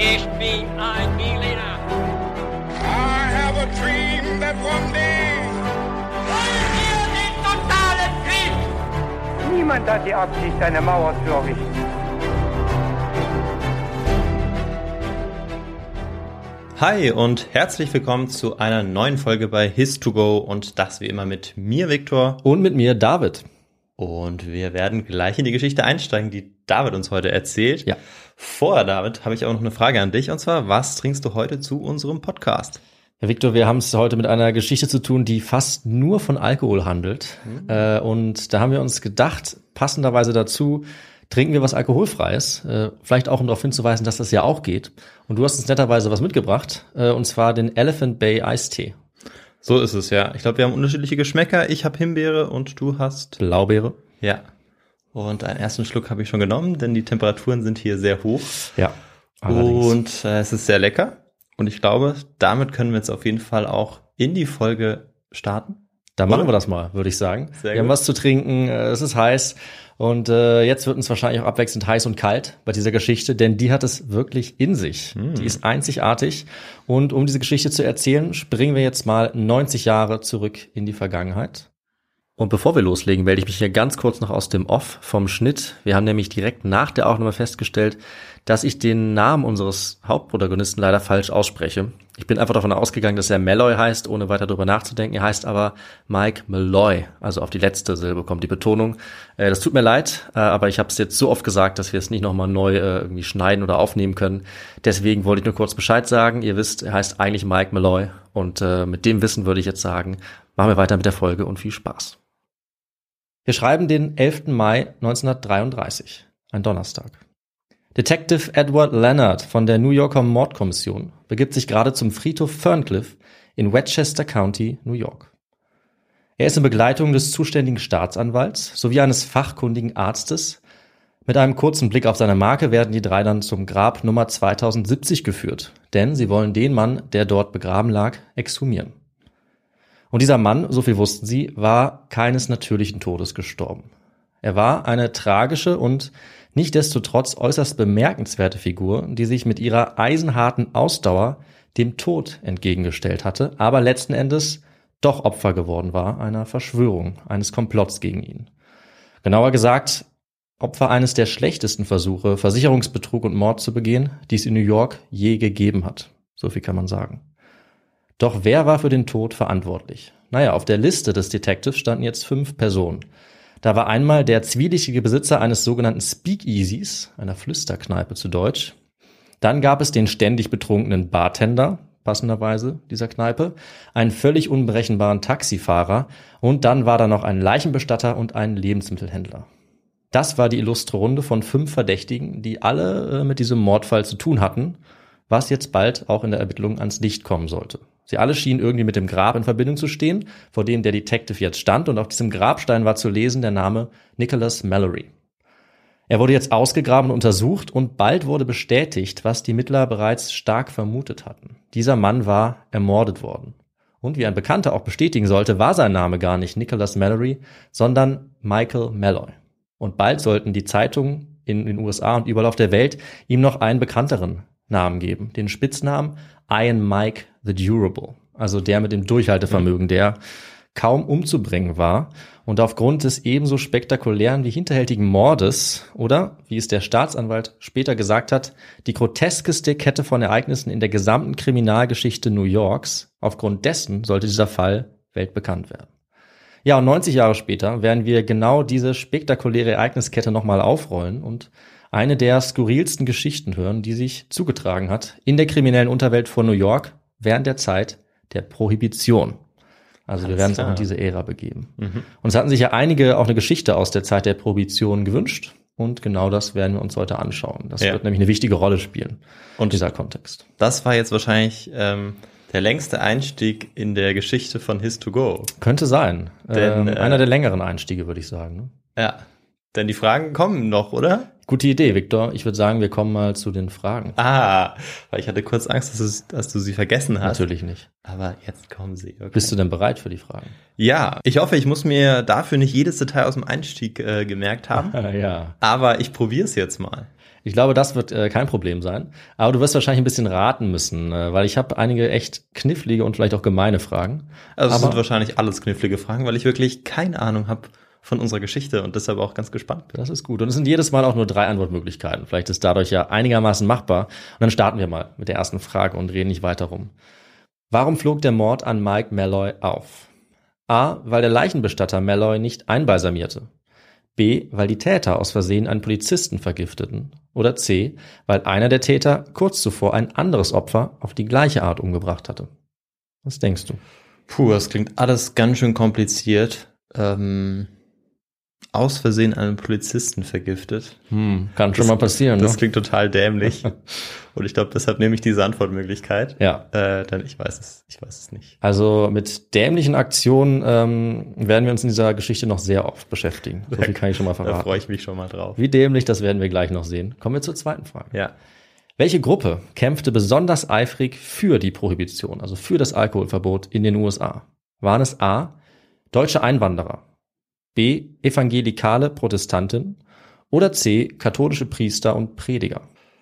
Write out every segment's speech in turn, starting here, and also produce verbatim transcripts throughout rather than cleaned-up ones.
Ich bin ein Berliner. I have a dream that one day. Wollen wir den totalen Krieg? Niemand hat die Absicht, eine Mauer zu errichten. Hi und herzlich willkommen zu einer neuen Folge bei His to Go und das wie immer mit mir, Viktor. Und mit mir, David. Und wir werden gleich in die Geschichte einsteigen, die David uns heute erzählt. Ja. Vorher, David, habe ich auch noch eine Frage an dich und zwar, was trinkst du heute zu unserem Podcast? Ja, Viktor, wir haben es heute mit einer Geschichte zu tun, die fast nur von Alkohol handelt. Mhm. Äh, und da haben wir uns gedacht, passenderweise dazu, trinken wir was Alkoholfreies, äh, vielleicht auch um darauf hinzuweisen, dass das ja auch geht. Und du hast uns netterweise was mitgebracht, äh, und zwar den Elephant Bay Eistee. So ist es, ja. Ich glaube, wir haben unterschiedliche Geschmäcker. Ich habe Himbeere und du hast Blaubeere. Ja. Und einen ersten Schluck habe ich schon genommen, denn die Temperaturen sind hier sehr hoch. Ja. Allerdings. Und äh, es ist sehr lecker. Und ich glaube, damit können wir jetzt auf jeden Fall auch in die Folge starten. Dann machen wir das mal, würde ich sagen. Sehr wir haben gut. was zu trinken, äh, es ist heiß. Und äh, jetzt wird uns wahrscheinlich auch abwechselnd heiß und kalt bei dieser Geschichte, denn die hat es wirklich in sich. Mm. Die ist einzigartig. Und um diese Geschichte zu erzählen, springen wir jetzt mal neunzig Jahre zurück in die Vergangenheit. Und bevor wir loslegen, melde ich mich hier ganz kurz noch aus dem Off vom Schnitt. Wir haben nämlich direkt nach der Aufnahme festgestellt, dass ich den Namen unseres Hauptprotagonisten leider falsch ausspreche. Ich bin einfach davon ausgegangen, dass er Malloy heißt, ohne weiter drüber nachzudenken. Er heißt aber Mike Malloy, also auf die letzte Silbe kommt die Betonung. Äh, das tut mir leid, äh, aber ich habe es jetzt so oft gesagt, dass wir es nicht nochmal neu äh, irgendwie schneiden oder aufnehmen können. Deswegen wollte ich nur kurz Bescheid sagen. Ihr wisst, er heißt eigentlich Mike Malloy. Und äh, mit dem Wissen würde ich jetzt sagen, machen wir weiter mit der Folge und viel Spaß. Wir schreiben den elften Mai neunzehnhundertdreiunddreißig, ein Donnerstag. Detective Edward Leonard von der New Yorker Mordkommission begibt sich gerade zum Friedhof Ferncliff in Westchester County, New York. Er ist in Begleitung des zuständigen Staatsanwalts sowie eines fachkundigen Arztes. Mit einem kurzen Blick auf seine Marke werden die drei dann zum Grab Nummer zweitausendsiebzig geführt, denn sie wollen den Mann, der dort begraben lag, exhumieren. Und dieser Mann, so viel wussten sie, war keines natürlichen Todes gestorben. Er war eine tragische und nichtsdestotrotz äußerst bemerkenswerte Figur, die sich mit ihrer eisenharten Ausdauer dem Tod entgegengestellt hatte, aber letzten Endes doch Opfer geworden war einer Verschwörung, eines Komplotts gegen ihn. Genauer gesagt, Opfer eines der schlechtesten Versuche, Versicherungsbetrug und Mord zu begehen, die es in New York je gegeben hat. So viel kann man sagen. Doch wer war für den Tod verantwortlich? Naja, auf der Liste des Detectives standen jetzt fünf Personen. Da war einmal der zwielichtige Besitzer eines sogenannten Speakeasies, einer Flüsterkneipe zu Deutsch. Dann gab es den ständig betrunkenen Bartender, passenderweise dieser Kneipe, einen völlig unberechenbaren Taxifahrer und dann war da noch ein Leichenbestatter und ein Lebensmittelhändler. Das war die illustre Runde von fünf Verdächtigen, die alle äh, mit diesem Mordfall zu tun hatten, was jetzt bald auch in der Ermittlung ans Licht kommen sollte. Sie alle schienen irgendwie mit dem Grab in Verbindung zu stehen, vor dem der Detective jetzt stand, und auf diesem Grabstein war zu lesen der Name Nicholas Mallory. Er wurde jetzt ausgegraben und untersucht und bald wurde bestätigt, was die Ermittler bereits stark vermutet hatten. Dieser Mann war ermordet worden. Und wie ein Bekannter auch bestätigen sollte, war sein Name gar nicht Nicholas Mallory, sondern Michael Malloy. Und bald sollten die Zeitungen in den U S A und überall auf der Welt ihm noch einen bekannteren Namen geben, den Spitznamen Iron Mike the Durable, also der mit dem Durchhaltevermögen, der kaum umzubringen war und aufgrund des ebenso spektakulären wie hinterhältigen Mordes oder, wie es der Staatsanwalt später gesagt hat, die groteskeste Kette von Ereignissen in der gesamten Kriminalgeschichte New Yorks, aufgrund dessen sollte dieser Fall weltbekannt werden. Ja, und neunzig Jahre später werden wir genau diese spektakuläre Ereigniskette nochmal aufrollen und eine der skurrilsten Geschichten hören, die sich zugetragen hat in der kriminellen Unterwelt von New York während der Zeit der Prohibition. Also wir werden uns auch in diese Ära begeben. Mhm. Und es hatten sich ja einige auch eine Geschichte aus der Zeit der Prohibition gewünscht. Und genau das werden wir uns heute anschauen. Das ja. wird nämlich eine wichtige Rolle spielen in dieser Kontext. Das war jetzt wahrscheinlich ähm, der längste Einstieg in der Geschichte von His to Go. Könnte sein. Denn, ähm, äh, einer der längeren Einstiege, würde ich sagen. Ne? Ja, denn die Fragen kommen noch, oder? Gute Idee, Viktor. Ich würde sagen, wir kommen mal zu den Fragen. Ah, weil ich hatte kurz Angst, dass du, dass du sie vergessen hast. Natürlich nicht. Aber jetzt kommen sie. Okay. Bist du denn bereit für die Fragen? Ja, ich hoffe, ich muss mir dafür nicht jedes Detail aus dem Einstieg äh, gemerkt haben. Ja. Aber ich probiere es jetzt mal. Ich glaube, das wird äh, kein Problem sein. Aber du wirst wahrscheinlich ein bisschen raten müssen, äh, weil ich habe einige echt knifflige und vielleicht auch gemeine Fragen. Also es Aber sind wahrscheinlich alles knifflige Fragen, weil ich wirklich keine Ahnung habe von unserer Geschichte und deshalb auch ganz gespannt bin. das ist gut. Und es sind jedes Mal auch nur drei Antwortmöglichkeiten. Vielleicht ist dadurch ja einigermaßen machbar. Und dann starten wir mal mit der ersten Frage und reden nicht weiter rum. Warum flog der Mord an Mike Malloy auf? A, weil der Leichenbestatter Malloy nicht einbalsamierte. B, weil die Täter aus Versehen einen Polizisten vergifteten. Oder C, weil einer der Täter kurz zuvor ein anderes Opfer auf die gleiche Art umgebracht hatte. Was denkst du? Puh, das klingt alles ganz schön kompliziert. Ähm, aus Versehen einen Polizisten vergiftet. Hm, kann schon mal passieren, Das ne? klingt total dämlich. Und ich glaube, deshalb nehme ich diese Antwortmöglichkeit. Ja. Äh, denn ich weiß es, ich weiß es nicht. Also mit dämlichen Aktionen ähm, werden wir uns in dieser Geschichte noch sehr oft beschäftigen. So viel kann ich schon mal Da verraten. freue ich mich schon mal drauf. Wie dämlich, das werden wir gleich noch sehen. Kommen wir zur zweiten Frage. Ja. Welche Gruppe kämpfte besonders eifrig für die Prohibition, also für das Alkoholverbot in den U S A? Waren es A, deutsche Einwanderer, B, evangelikale Protestanten oder C, katholische Priester und Prediger?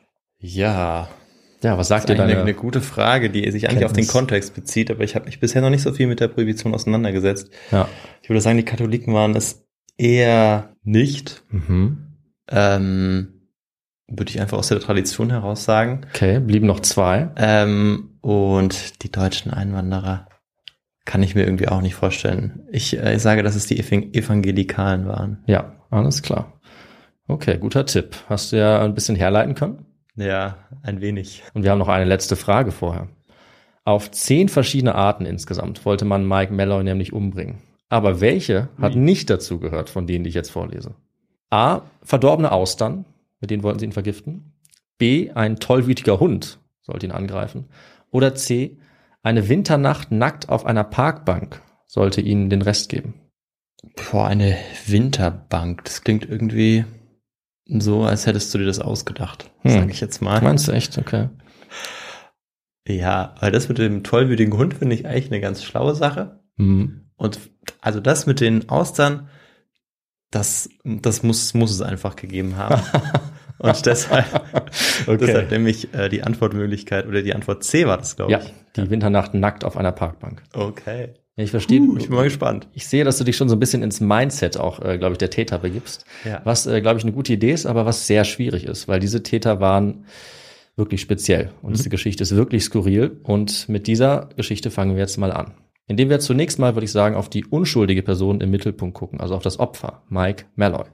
Ja, Ja, was sagt das ihr ist eigentlich deine? eine, eine gute Frage, die sich eigentlich auf den Kenntnis? Kontext bezieht, aber ich habe mich bisher noch nicht so viel mit der Prohibition auseinandergesetzt. Ja. Ich würde sagen, die Katholiken waren es eher nicht. Mhm. Ähm, würde ich einfach aus der Tradition heraus sagen. Okay, blieben noch zwei. Ähm, und die deutschen Einwanderer kann ich mir irgendwie auch nicht vorstellen. Ich, äh, ich sage, dass es die Evan- Evangelikalen waren. Ja, alles klar. Okay, guter Tipp. Hast du ja ein bisschen herleiten können? Ja, ein wenig. Und wir haben noch eine letzte Frage vorher. Auf zehn verschiedene Arten insgesamt wollte man Mike Malloy nämlich umbringen. Aber welche hat nicht dazu gehört, von denen, die ich jetzt vorlese? A, verdorbene Austern, mit denen wollten sie ihn vergiften. B, ein tollwütiger Hund sollte ihn angreifen. Oder C, eine Winternacht nackt auf einer Parkbank sollte ihnen den Rest geben. Boah, eine Winterbank. Das klingt irgendwie so, als hättest du dir das ausgedacht, Hm. sage ich jetzt mal. Meinst du echt? Okay. Ja, weil das mit dem tollwütigen Hund finde ich eigentlich eine ganz schlaue Sache. Mhm. Und also das mit den Austern, das, das muss, muss es einfach gegeben haben. Und deshalb, Okay. deshalb nehme ich äh, die Antwortmöglichkeit, oder die Antwort C war das, glaube Ja, ich. die Winternacht nackt auf einer Parkbank. Okay. Ja, ich verstehe. Uh, ich bin mal gespannt. Ich sehe, dass du dich schon so ein bisschen ins Mindset auch, äh, glaube ich, der Täter begibst. Ja. Was, äh, glaube ich, eine gute Idee ist, aber was sehr schwierig ist, weil diese Täter waren wirklich speziell. Und Mhm. diese Geschichte ist wirklich skurril. Und mit dieser Geschichte fangen wir jetzt mal an. Indem wir zunächst mal, würde ich sagen, auf die unschuldige Person im Mittelpunkt gucken, also auf das Opfer, Mike Malloy.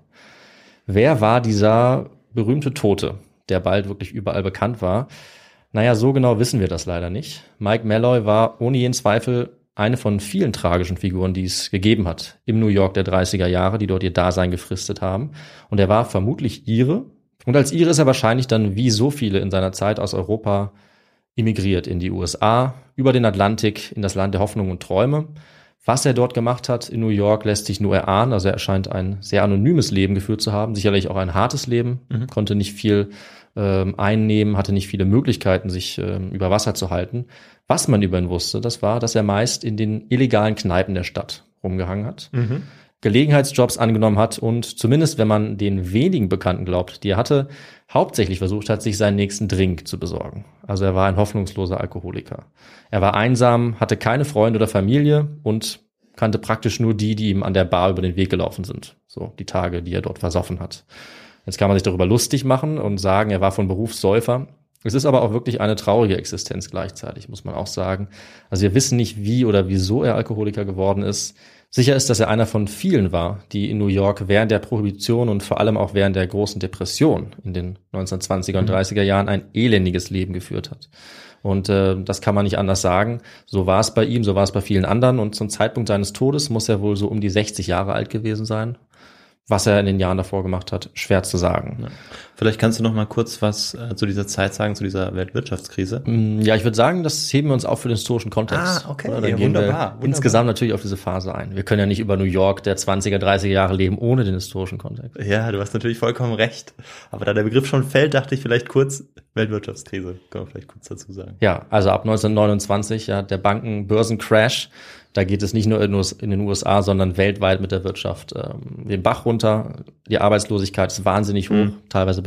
Wer war dieser berühmte Tote, der bald wirklich überall bekannt war? Naja, so genau wissen wir das leider nicht. Mike Malloy war ohne jeden Zweifel eine von vielen tragischen Figuren, die es gegeben hat im New York der dreißiger Jahre, die dort ihr Dasein gefristet haben. Und er war vermutlich Ire. Und als Ire ist er wahrscheinlich dann wie so viele in seiner Zeit aus Europa emigriert in die U S A, über den Atlantik, in das Land der Hoffnung und Träume. Was er dort gemacht hat in New York, lässt sich nur erahnen. Also er scheint ein sehr anonymes Leben geführt zu haben, sicherlich auch ein hartes Leben, Mhm. konnte nicht viel ähm, einnehmen, hatte nicht viele Möglichkeiten, sich ähm, über Wasser zu halten. Was man über ihn wusste, das war, dass er meist in den illegalen Kneipen der Stadt rumgehangen hat, Mhm. Gelegenheitsjobs angenommen hat und zumindest, wenn man den wenigen Bekannten glaubt, die er hatte, hauptsächlich versucht hat, sich seinen nächsten Drink zu besorgen. Also er war ein hoffnungsloser Alkoholiker. Er war einsam, hatte keine Freunde oder Familie und kannte praktisch nur die, die ihm an der Bar über den Weg gelaufen sind. So die Tage, die er dort versoffen hat. Jetzt kann man sich darüber lustig machen und sagen, er war von Beruf Säufer. Es ist aber auch wirklich eine traurige Existenz gleichzeitig, muss man auch sagen. Also wir wissen nicht, wie oder wieso er Alkoholiker geworden ist. Sicher ist, dass er einer von vielen war, die in New York während der Prohibition und vor allem auch während der großen Depression in den neunzehnhundertzwanziger und dreißiger Jahren ein elendiges Leben geführt hat. Und äh, das kann man nicht anders sagen. So war es bei ihm, so war es bei vielen anderen. Und zum Zeitpunkt seines Todes muss er wohl so um die sechzig Jahre alt gewesen sein. Was er in den Jahren davor gemacht hat, schwer zu sagen. Ja. Vielleicht kannst du noch mal kurz was äh, zu dieser Zeit sagen, zu dieser Weltwirtschaftskrise. Ja, ich würde sagen, das heben wir uns auf für den historischen Kontext. Ah, okay. Oder? Dann Ja, gehen wunderbar, wir wunderbar. insgesamt natürlich auf diese Phase ein. Wir können ja nicht über New York der zwanziger, dreißiger Jahre leben ohne den historischen Kontext. Ja, du hast natürlich vollkommen recht. Aber da der Begriff schon fällt, dachte ich vielleicht kurz Weltwirtschaftskrise. Können wir vielleicht kurz dazu sagen. Ja, also ab neunzehnhundertneunundzwanzig, ja, der Banken-Börsen-Crash, da geht es nicht nur in den U S A, sondern weltweit mit der Wirtschaft ähm, den Bach runter. Die Arbeitslosigkeit ist wahnsinnig hoch, Mhm. teilweise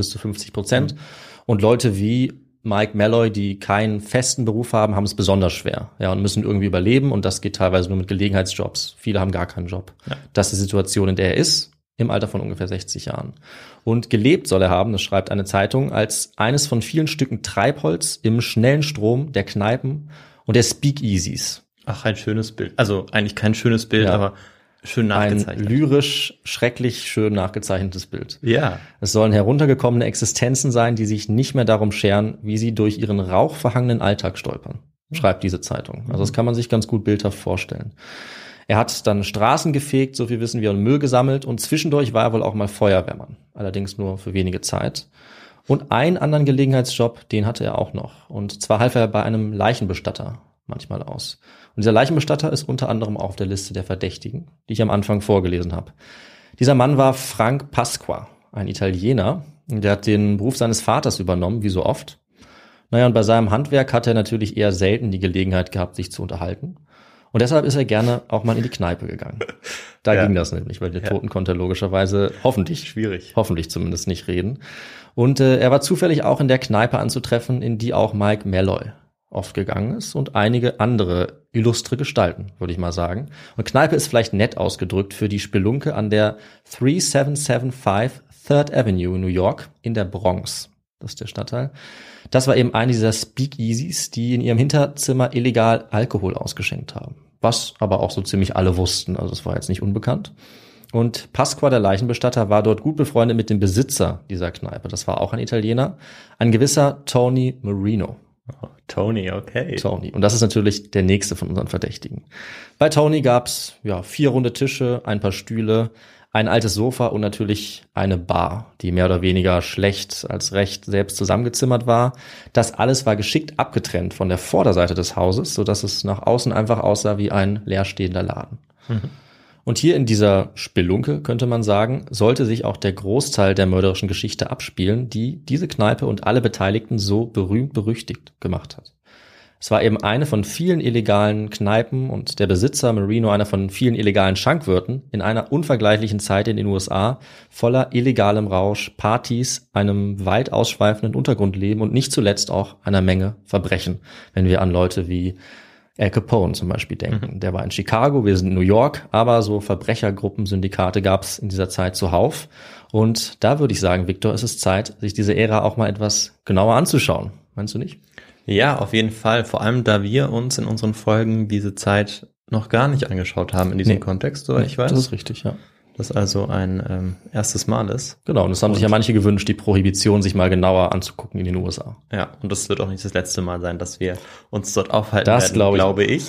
bis zu fünfzig Prozent. Mhm. Und Leute wie Mike Malloy, die keinen festen Beruf haben, haben es besonders schwer, ja, und müssen irgendwie überleben, und das geht teilweise nur mit Gelegenheitsjobs. Viele haben gar keinen Job. Ja. Das ist die Situation, in der er ist, im Alter von ungefähr sechzig Jahren. Und gelebt soll er haben, das schreibt eine Zeitung, als eines von vielen Stücken Treibholz im schnellen Strom der Kneipen und der Speakeasies. Ach, ein schönes Bild. Also eigentlich kein schönes Bild, ja. aber schön nachgezeichnet. Ein lyrisch, schrecklich schön nachgezeichnetes Bild. Ja. Es sollen heruntergekommene Existenzen sein, die sich nicht mehr darum scheren, wie sie durch ihren rauchverhangenen Alltag stolpern, schreibt diese Zeitung. Also das kann man sich ganz gut bildhaft vorstellen. Er hat dann Straßen gefegt, so viel wissen wir, und Müll gesammelt, und zwischendurch war er wohl auch mal Feuerwehrmann. Allerdings nur für wenige Zeit. Und einen anderen Gelegenheitsjob, den hatte er auch noch. Und zwar half er bei einem Leichenbestatter manchmal aus. Und dieser Leichenbestatter ist unter anderem auch auf der Liste der Verdächtigen, die ich am Anfang vorgelesen habe. Dieser Mann war Frank Pasqua, ein Italiener. Der hat den Beruf seines Vaters übernommen, wie so oft. Naja, und bei seinem Handwerk hat er natürlich eher selten die Gelegenheit gehabt, sich zu unterhalten. Und deshalb ist er gerne auch mal in die Kneipe gegangen. Da ja. ging das nämlich, weil der ja. Toten konnte logischerweise hoffentlich, schwierig, hoffentlich zumindest nicht reden. Und äh, er war zufällig auch in der Kneipe anzutreffen, in die auch Mike Malloy oft gegangen ist, und einige andere illustre Gestalten, würde ich mal sagen. Und Kneipe ist vielleicht nett ausgedrückt für die Spelunke an der drei sieben sieben fünf Third Avenue in New York in der Bronx. Das ist der Stadtteil. Das war eben eine dieser Speakeasies, die in ihrem Hinterzimmer illegal Alkohol ausgeschenkt haben. Was aber auch so ziemlich alle wussten, also es war jetzt nicht unbekannt. Und Pasqua, der Leichenbestatter, war dort gut befreundet mit dem Besitzer dieser Kneipe. Das war auch ein Italiener, ein gewisser Tony Marino. Oh, Tony, okay. Tony. Und das ist natürlich der nächste von unseren Verdächtigen. Bei Tony gab's ja vier runde Tische, ein paar Stühle, ein altes Sofa und natürlich eine Bar, die mehr oder weniger schlecht als recht selbst zusammengezimmert war. Das alles war geschickt abgetrennt von der Vorderseite des Hauses, sodass es nach außen einfach aussah wie ein leerstehender Laden. Mhm. Und hier in dieser Spelunke, könnte man sagen, sollte sich auch der Großteil der mörderischen Geschichte abspielen, die diese Kneipe und alle Beteiligten so berühmt-berüchtigt gemacht hat. Es war eben eine von vielen illegalen Kneipen und der Besitzer Marino einer von vielen illegalen Schankwirten in einer unvergleichlichen Zeit in den U S A voller illegalem Rausch, Partys, einem weit ausschweifenden Untergrundleben und nicht zuletzt auch einer Menge Verbrechen, wenn wir an Leute wie Al Capone zum Beispiel denken. Mhm. Der war in Chicago, wir sind in New York, aber so Verbrechergruppen, Syndikate gab es in dieser Zeit zuhauf. Und da würde ich sagen, Victor, es ist Zeit, sich diese Ära auch mal etwas genauer anzuschauen. Meinst du nicht? Ja, auf jeden Fall. Vor allem, da wir uns in unseren Folgen diese Zeit noch gar nicht angeschaut haben in diesem nee. Kontext, soweit ich weiß. Das ist richtig, ja. Das also ein ähm, erstes Mal ist. Genau, und es haben und sich ja manche gewünscht, die Prohibition sich mal genauer anzugucken in den U S A. Ja, und das wird auch nicht das letzte Mal sein, dass wir uns dort aufhalten das werden, glaube ich. glaube ich.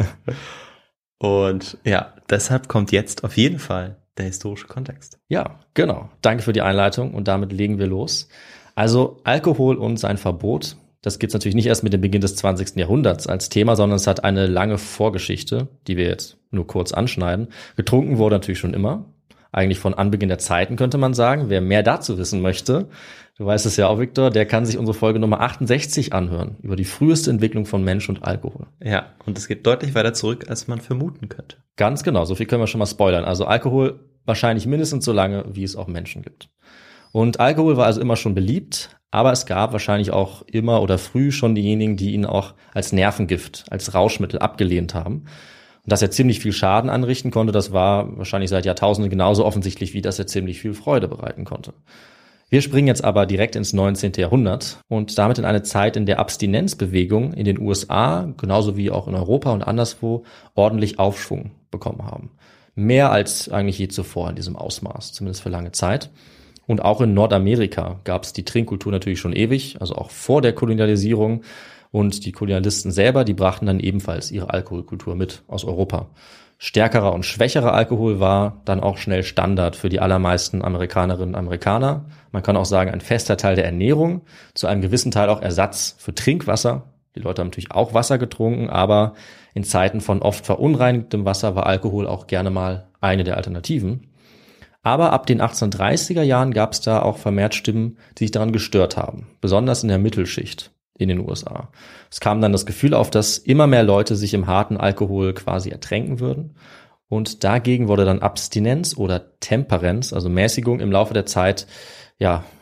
Und ja, deshalb kommt jetzt auf jeden Fall der historische Kontext. Ja, genau. Danke für die Einleitung und damit legen wir los. Also Alkohol und sein Verbot. Das gibt's natürlich nicht erst mit dem Beginn des zwanzigsten Jahrhunderts als Thema, sondern es hat eine lange Vorgeschichte, die wir jetzt nur kurz anschneiden. Getrunken wurde natürlich schon immer. Eigentlich von Anbeginn der Zeiten, könnte man sagen. Wer mehr dazu wissen möchte, du weißt es ja auch, Victor, der kann sich unsere Folge Nummer achtundsechzig anhören, über die früheste Entwicklung von Mensch und Alkohol. Ja, und es geht deutlich weiter zurück, als man vermuten könnte. Ganz genau, so viel können wir schon mal spoilern. Also Alkohol wahrscheinlich mindestens so lange, wie es auch Menschen gibt. Und Alkohol war also immer schon beliebt, aber es gab wahrscheinlich auch immer oder früh schon diejenigen, die ihn auch als Nervengift, als Rauschmittel abgelehnt haben. Und dass er ziemlich viel Schaden anrichten konnte, das war wahrscheinlich seit Jahrtausenden genauso offensichtlich, wie dass er ziemlich viel Freude bereiten konnte. Wir springen jetzt aber direkt ins neunzehnten Jahrhundert und damit in eine Zeit, in der Abstinenzbewegungen in den U S A, genauso wie auch in Europa und anderswo, ordentlich Aufschwung bekommen haben. Mehr als eigentlich je zuvor in diesem Ausmaß, zumindest für lange Zeit. Und auch in Nordamerika gab es die Trinkkultur natürlich schon ewig, also auch vor der Kolonialisierung. Und die Kolonialisten selber, die brachten dann ebenfalls ihre Alkoholkultur mit aus Europa. Stärkerer und schwächerer Alkohol war dann auch schnell Standard für die allermeisten Amerikanerinnen und Amerikaner. Man kann auch sagen, ein fester Teil der Ernährung, zu einem gewissen Teil auch Ersatz für Trinkwasser. Die Leute haben natürlich auch Wasser getrunken, aber in Zeiten von oft verunreinigtem Wasser war Alkohol auch gerne mal eine der Alternativen. Aber ab den achtzehnhundertdreißiger Jahren gab es da auch vermehrt Stimmen, die sich daran gestört haben, besonders in der Mittelschicht in den U S A. Es kam dann das Gefühl auf, dass immer mehr Leute sich im harten Alkohol quasi ertränken würden. Und dagegen wurde dann Abstinenz oder Temperenz, also Mäßigung, im Laufe der Zeit ja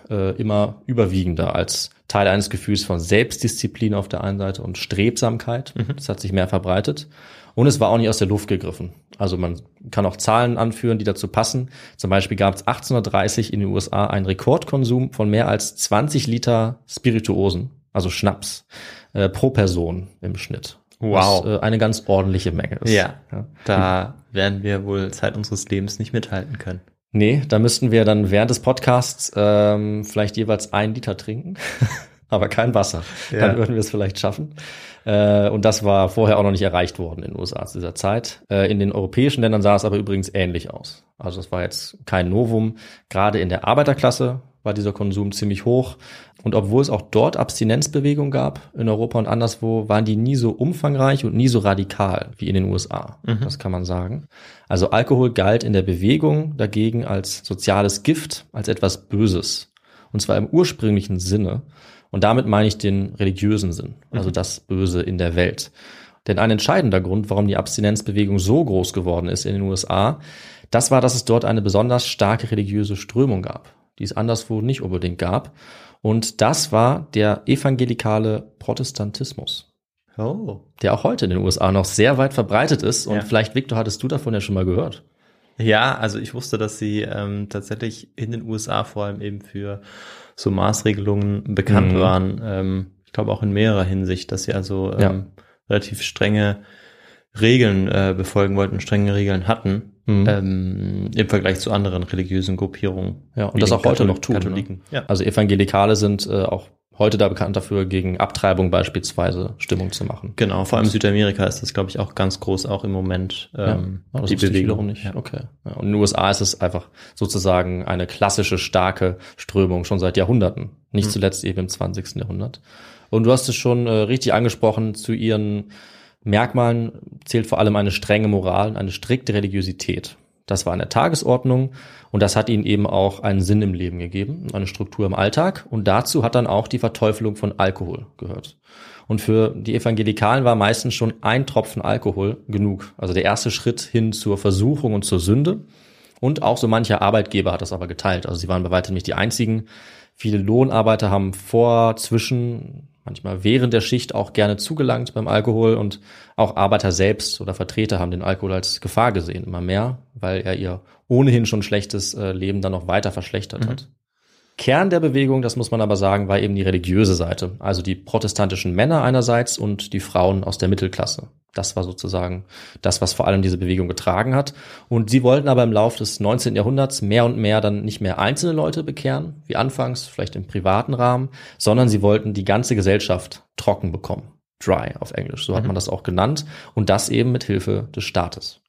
äh, immer überwiegender als Teil eines Gefühls von Selbstdisziplin auf der einen Seite und Strebsamkeit. Mhm. Das hat sich mehr verbreitet. Und es war auch nicht aus der Luft gegriffen. Also man kann auch Zahlen anführen, die dazu passen. Zum Beispiel gab es achtzehnhundertdreißig in den U S A einen Rekordkonsum von mehr als zwanzig Liter Spirituosen, also Schnaps, äh, pro Person im Schnitt. Wow. Was äh, eine ganz ordentliche Menge ist. Ja, ja, da werden wir wohl Zeit unseres Lebens nicht mithalten können. Nee, da müssten wir dann während des Podcasts ähm, vielleicht jeweils ein Liter trinken, aber kein Wasser. Ja. Dann würden wir es vielleicht schaffen. Äh, und das war vorher auch noch nicht erreicht worden in den U S A zu dieser Zeit. Äh, in den europäischen Ländern sah es aber übrigens ähnlich aus. Also es war jetzt kein Novum. Gerade in der Arbeiterklasse war dieser Konsum ziemlich hoch. Und obwohl es auch dort Abstinenzbewegungen gab, in Europa und anderswo, waren die nie so umfangreich und nie so radikal wie in den U S A. Mhm. Das kann man sagen. Also Alkohol galt in der Bewegung dagegen als soziales Gift, als etwas Böses. Und zwar im ursprünglichen Sinne. Und damit meine ich den religiösen Sinn, also mhm. das Böse in der Welt. Denn ein entscheidender Grund, warum die Abstinenzbewegung so groß geworden ist in den U S A, das war, dass es dort eine besonders starke religiöse Strömung gab, die es anderswo nicht unbedingt gab. Und das war der evangelikale Protestantismus, oh. der auch heute in den U S A noch sehr weit verbreitet ist. Und ja. vielleicht, Victor, hattest du davon ja schon mal gehört. Ja, also ich wusste, dass sie ähm, tatsächlich in den U S A vor allem eben für so Maßregelungen bekannt mhm. waren. Ähm, ich glaube auch in mehrerer Hinsicht, dass sie also ähm, ja. relativ strenge Regeln äh, befolgen wollten, strenge Regeln hatten. Mhm. Ähm, im Vergleich zu anderen religiösen Gruppierungen. Ja, und das auch heute noch tun. Katholiken. Ne? Ja. Also Evangelikale sind äh, auch heute da bekannt dafür, gegen Abtreibung beispielsweise Stimmung zu machen. Genau, vor allem in Südamerika ist das, glaube ich, auch ganz groß, auch im Moment ähm, ja. oh, das die Bewegung. Nicht. Ja. Okay. Ja, und in den U S A ist es einfach sozusagen eine klassische, starke Strömung schon seit Jahrhunderten. Nicht mhm. zuletzt eben im zwanzigsten Jahrhundert. Und du hast es schon äh, richtig angesprochen, zu ihren Merkmalen zählt vor allem eine strenge Moral, eine strikte Religiosität. Das war an der Tagesordnung und das hat ihnen eben auch einen Sinn im Leben gegeben, eine Struktur im Alltag. Und dazu hat dann auch die Verteufelung von Alkohol gehört. Und für die Evangelikalen war meistens schon ein Tropfen Alkohol genug. Also der erste Schritt hin zur Versuchung und zur Sünde. Und auch so mancher Arbeitgeber hat das aber geteilt. Also sie waren bei weitem nicht die einzigen. Viele Lohnarbeiter haben vor, zwischen, manchmal während der Schicht auch gerne zugelangt beim Alkohol und auch Arbeiter selbst oder Vertreter haben den Alkohol als Gefahr gesehen, immer mehr, weil er ihr ohnehin schon schlechtes Leben dann noch weiter verschlechtert mhm. hat. Kern der Bewegung, das muss man aber sagen, war eben die religiöse Seite, also die protestantischen Männer einerseits und die Frauen aus der Mittelklasse. Das war sozusagen das, was vor allem diese Bewegung getragen hat. Und sie wollten aber im Laufe des neunzehnten Jahrhunderts mehr und mehr dann nicht mehr einzelne Leute bekehren, wie anfangs, vielleicht im privaten Rahmen, sondern sie wollten die ganze Gesellschaft trocken bekommen. Dry auf Englisch, so hat man das auch genannt. Und das eben mit Hilfe des Staates.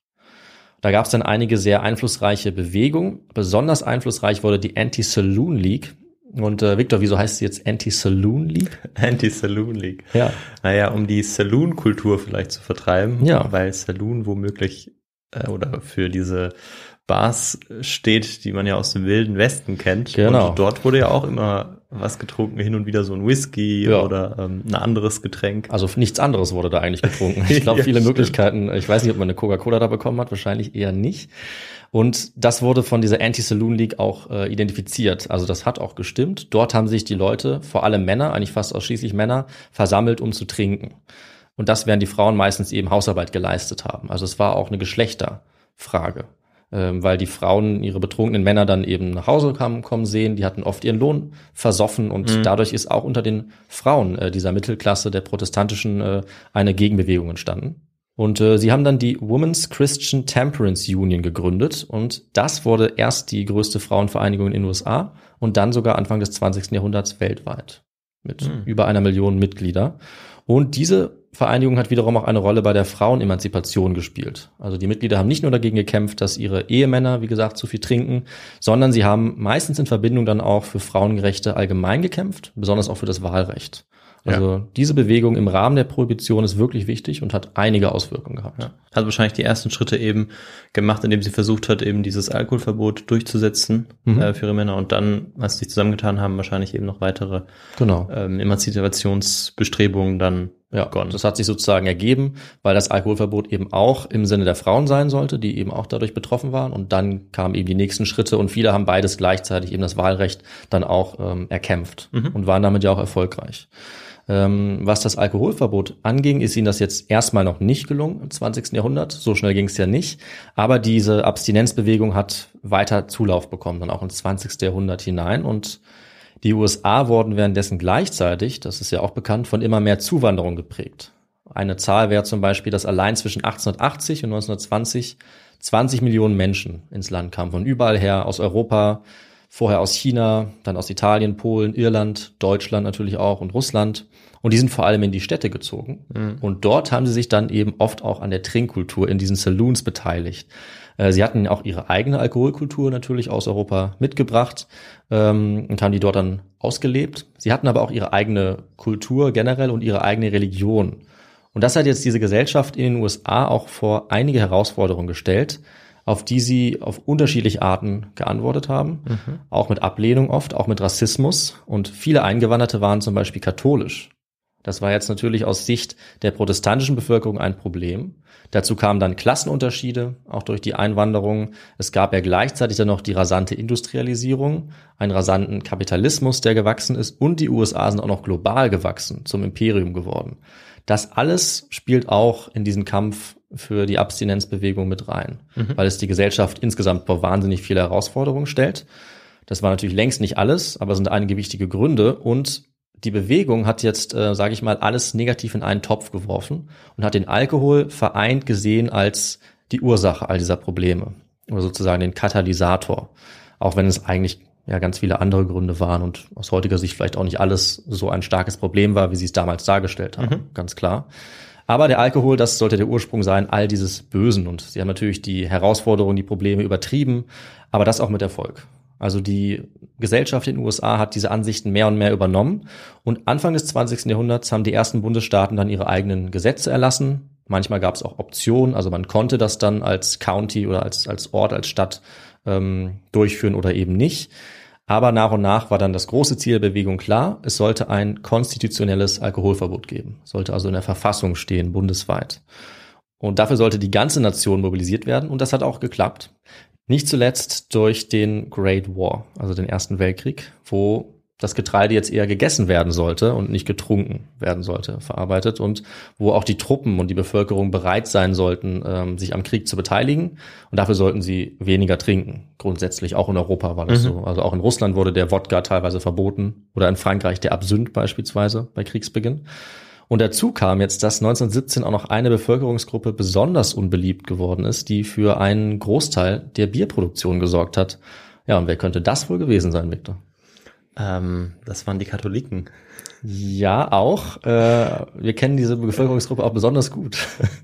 Da gab es dann einige sehr einflussreiche Bewegungen. Besonders einflussreich wurde die Anti-Saloon League. Und äh, Victor, wieso heißt sie jetzt Anti-Saloon League? Anti-Saloon League. Ja. Naja, um die Saloon-Kultur vielleicht zu vertreiben. Ja. Weil Saloon womöglich äh, oder für diese Bars steht, die man ja aus dem Wilden Westen kennt. Genau. Und dort wurde ja auch immer was getrunken, hin und wieder so ein Whisky ja. oder ähm, ein anderes Getränk. Also nichts anderes wurde da eigentlich getrunken. Ich glaube, ja, viele stimmt. Möglichkeiten. Ich weiß nicht, ob man eine Coca-Cola da bekommen hat, wahrscheinlich eher nicht. Und das wurde von dieser Anti-Saloon League auch äh, identifiziert. Also das hat auch gestimmt. Dort haben sich die Leute, vor allem Männer, eigentlich fast ausschließlich Männer, versammelt, um zu trinken. Und das während die Frauen meistens eben Hausarbeit geleistet haben. Also es war auch eine Geschlechterfrage. Ähm, weil die Frauen ihre betrunkenen Männer dann eben nach Hause kamen, kommen sehen. Die hatten oft ihren Lohn versoffen und mhm. dadurch ist auch unter den Frauen äh, dieser Mittelklasse der protestantischen äh, eine Gegenbewegung entstanden. Und äh, sie haben dann die Women's Christian Temperance Union gegründet und das wurde erst die größte Frauenvereinigung in den U S A und dann sogar Anfang des zwanzigsten Jahrhunderts weltweit mit mhm. über einer Million Mitglieder. Und diese Vereinigung hat wiederum auch eine Rolle bei der Frauenemanzipation gespielt. Also die Mitglieder haben nicht nur dagegen gekämpft, dass ihre Ehemänner, wie gesagt, zu viel trinken, sondern sie haben meistens in Verbindung dann auch für Frauenrechte allgemein gekämpft, besonders auch für das Wahlrecht. Also ja. diese Bewegung im Rahmen der Prohibition ist wirklich wichtig und hat einige Auswirkungen gehabt. Ja. Hat wahrscheinlich die ersten Schritte eben gemacht, indem sie versucht hat, eben dieses Alkoholverbot durchzusetzen mhm. äh, für ihre Männer und dann, als sie sich zusammengetan haben, wahrscheinlich eben noch weitere genau. ähm, Emanzipationsbestrebungen dann Ja, begonnen. Das hat sich sozusagen ergeben, weil das Alkoholverbot eben auch im Sinne der Frauen sein sollte, die eben auch dadurch betroffen waren. Und dann kamen eben die nächsten Schritte und viele haben beides gleichzeitig, eben das Wahlrecht, dann auch ähm, erkämpft mhm. und waren damit ja auch erfolgreich. Ähm, was das Alkoholverbot anging, ist ihnen das jetzt erstmal noch nicht gelungen im zwanzigsten Jahrhundert. So schnell ging es ja nicht. Aber diese Abstinenzbewegung hat weiter Zulauf bekommen, dann auch ins zwanzigste Jahrhundert hinein. Und die U S A wurden währenddessen gleichzeitig, das ist ja auch bekannt, von immer mehr Zuwanderung geprägt. Eine Zahl wäre zum Beispiel, dass allein zwischen achtzehnhundertachtzig und neunzehnhundertzwanzig zwanzig Millionen Menschen ins Land kamen, von überall her, aus Europa, vorher aus China, dann aus Italien, Polen, Irland, Deutschland natürlich auch und Russland. Und die sind vor allem in die Städte gezogen. Mhm. Und dort haben sie sich dann eben oft auch an der Trinkkultur in diesen Saloons beteiligt. Sie hatten auch ihre eigene Alkoholkultur natürlich aus Europa mitgebracht ähm, und haben die dort dann ausgelebt. Sie hatten aber auch ihre eigene Kultur generell und ihre eigene Religion. Und das hat jetzt diese Gesellschaft in den U S A auch vor einige Herausforderungen gestellt, auf die sie auf unterschiedliche Arten geantwortet haben, mhm. auch mit Ablehnung oft, auch mit Rassismus. Und viele Eingewanderte waren zum Beispiel katholisch. Das war jetzt natürlich aus Sicht der protestantischen Bevölkerung ein Problem. Dazu kamen dann Klassenunterschiede, auch durch die Einwanderung. Es gab ja gleichzeitig dann noch die rasante Industrialisierung, einen rasanten Kapitalismus, der gewachsen ist, und die U S A sind auch noch global gewachsen, zum Imperium geworden. Das alles spielt auch in diesen Kampf für die Abstinenzbewegung mit rein, mhm. weil es die Gesellschaft insgesamt vor wahnsinnig viele Herausforderungen stellt. Das war natürlich längst nicht alles, aber es sind einige wichtige Gründe, und die Bewegung hat jetzt, äh, sage ich mal, alles negativ in einen Topf geworfen und hat den Alkohol vereint gesehen als die Ursache all dieser Probleme oder sozusagen den Katalysator, auch wenn es eigentlich ja ganz viele andere Gründe waren und aus heutiger Sicht vielleicht auch nicht alles so ein starkes Problem war, wie sie es damals dargestellt haben, mhm. ganz klar. Aber der Alkohol, das sollte der Ursprung sein, all dieses Bösen, und sie haben natürlich die Herausforderungen, die Probleme übertrieben, aber das auch mit Erfolg. Also die Gesellschaft in den U S A hat diese Ansichten mehr und mehr übernommen, und Anfang des zwanzigsten Jahrhunderts haben die ersten Bundesstaaten dann ihre eigenen Gesetze erlassen. Manchmal gab es auch Optionen, also man konnte das dann als County oder als als Ort, als Stadt ähm, durchführen oder eben nicht. Aber nach und nach war dann das große Ziel der Bewegung klar: Es sollte ein konstitutionelles Alkoholverbot geben, sollte also in der Verfassung stehen, bundesweit. Und dafür sollte die ganze Nation mobilisiert werden, und das hat auch geklappt. Nicht zuletzt durch den Great War, also den Ersten Weltkrieg, wo das Getreide jetzt eher gegessen werden sollte und nicht getrunken werden sollte, verarbeitet, und wo auch die Truppen und die Bevölkerung bereit sein sollten, ähm, sich am Krieg zu beteiligen. Und dafür sollten sie weniger trinken. Grundsätzlich, auch in Europa war das mhm. so. Also auch in Russland wurde der Wodka teilweise verboten, oder in Frankreich der Absinth beispielsweise bei Kriegsbeginn. Und dazu kam jetzt, dass neunzehnhundertsiebzehn auch noch eine Bevölkerungsgruppe besonders unbeliebt geworden ist, die für einen Großteil der Bierproduktion gesorgt hat. Ja, und wer könnte das wohl gewesen sein, Victor? Ähm, das waren die Katholiken. Ja, auch. Äh, wir kennen diese Bevölkerungsgruppe auch besonders gut.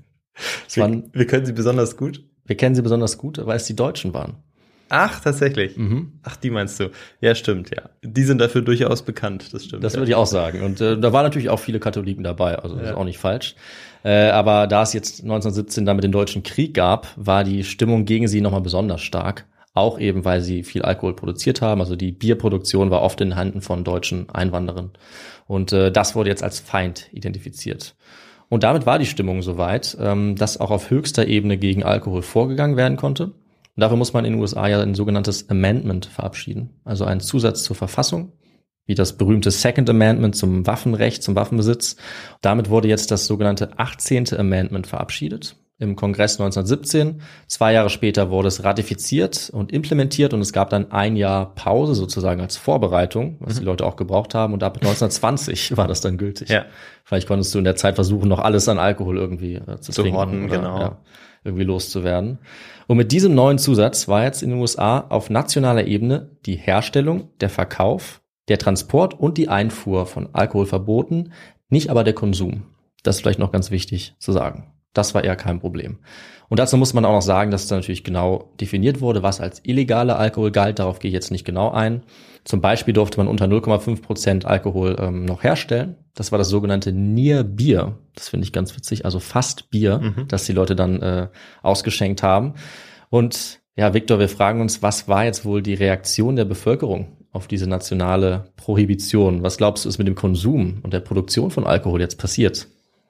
Es wir, waren, wir können sie besonders gut? Wir kennen sie besonders gut, weil es die Deutschen waren. Ach, tatsächlich. Mhm. Ach, die meinst du. Ja, stimmt, ja. Die sind dafür durchaus bekannt, das stimmt. Das ja. würde ich auch sagen. Und äh, da waren natürlich auch viele Katholiken dabei, also das ja. ist auch nicht falsch. Äh, aber da es jetzt neunzehnhundertsiebzehn damit den Deutschen Krieg gab, war die Stimmung gegen sie nochmal besonders stark. Auch eben, weil sie viel Alkohol produziert haben. Also die Bierproduktion war oft in Händen von deutschen Einwanderern. Und äh, das wurde jetzt als Feind identifiziert. Und damit war die Stimmung soweit, ähm, dass auch auf höchster Ebene gegen Alkohol vorgegangen werden konnte. Und dafür muss man in den U S A ja ein sogenanntes Amendment verabschieden, also einen Zusatz zur Verfassung, wie das berühmte Second Amendment zum Waffenrecht, zum Waffenbesitz. Damit wurde jetzt das sogenannte achtzehnte Amendment verabschiedet im Kongress neunzehnhundertsiebzehn. Zwei Jahre später wurde es ratifiziert und implementiert, und es gab dann ein Jahr Pause sozusagen als Vorbereitung, was mhm. die Leute auch gebraucht haben, und ab neunzehnhundertzwanzig war das dann gültig. Ja. Vielleicht konntest du in der Zeit versuchen, noch alles an Alkohol irgendwie äh, zu, zu trinken. Horten, oder, genau. Ja, irgendwie loszuwerden. Und mit diesem neuen Zusatz war jetzt in den U S A auf nationaler Ebene die Herstellung, der Verkauf, der Transport und die Einfuhr von Alkohol verboten, nicht aber der Konsum. Das ist vielleicht noch ganz wichtig zu sagen. Das war eher kein Problem. Und dazu muss man auch noch sagen, dass da natürlich genau definiert wurde, was als illegaler Alkohol galt. Darauf gehe ich jetzt nicht genau ein. Zum Beispiel durfte man unter null Komma fünf Prozent Alkohol ähm, noch herstellen. Das war das sogenannte Near Beer. Das finde ich ganz witzig, also fast Bier, mhm. das die Leute dann äh, ausgeschenkt haben. Und ja, Victor, wir fragen uns, was war jetzt wohl die Reaktion der Bevölkerung auf diese nationale Prohibition? Was glaubst du, ist mit dem Konsum und der Produktion von Alkohol jetzt passiert?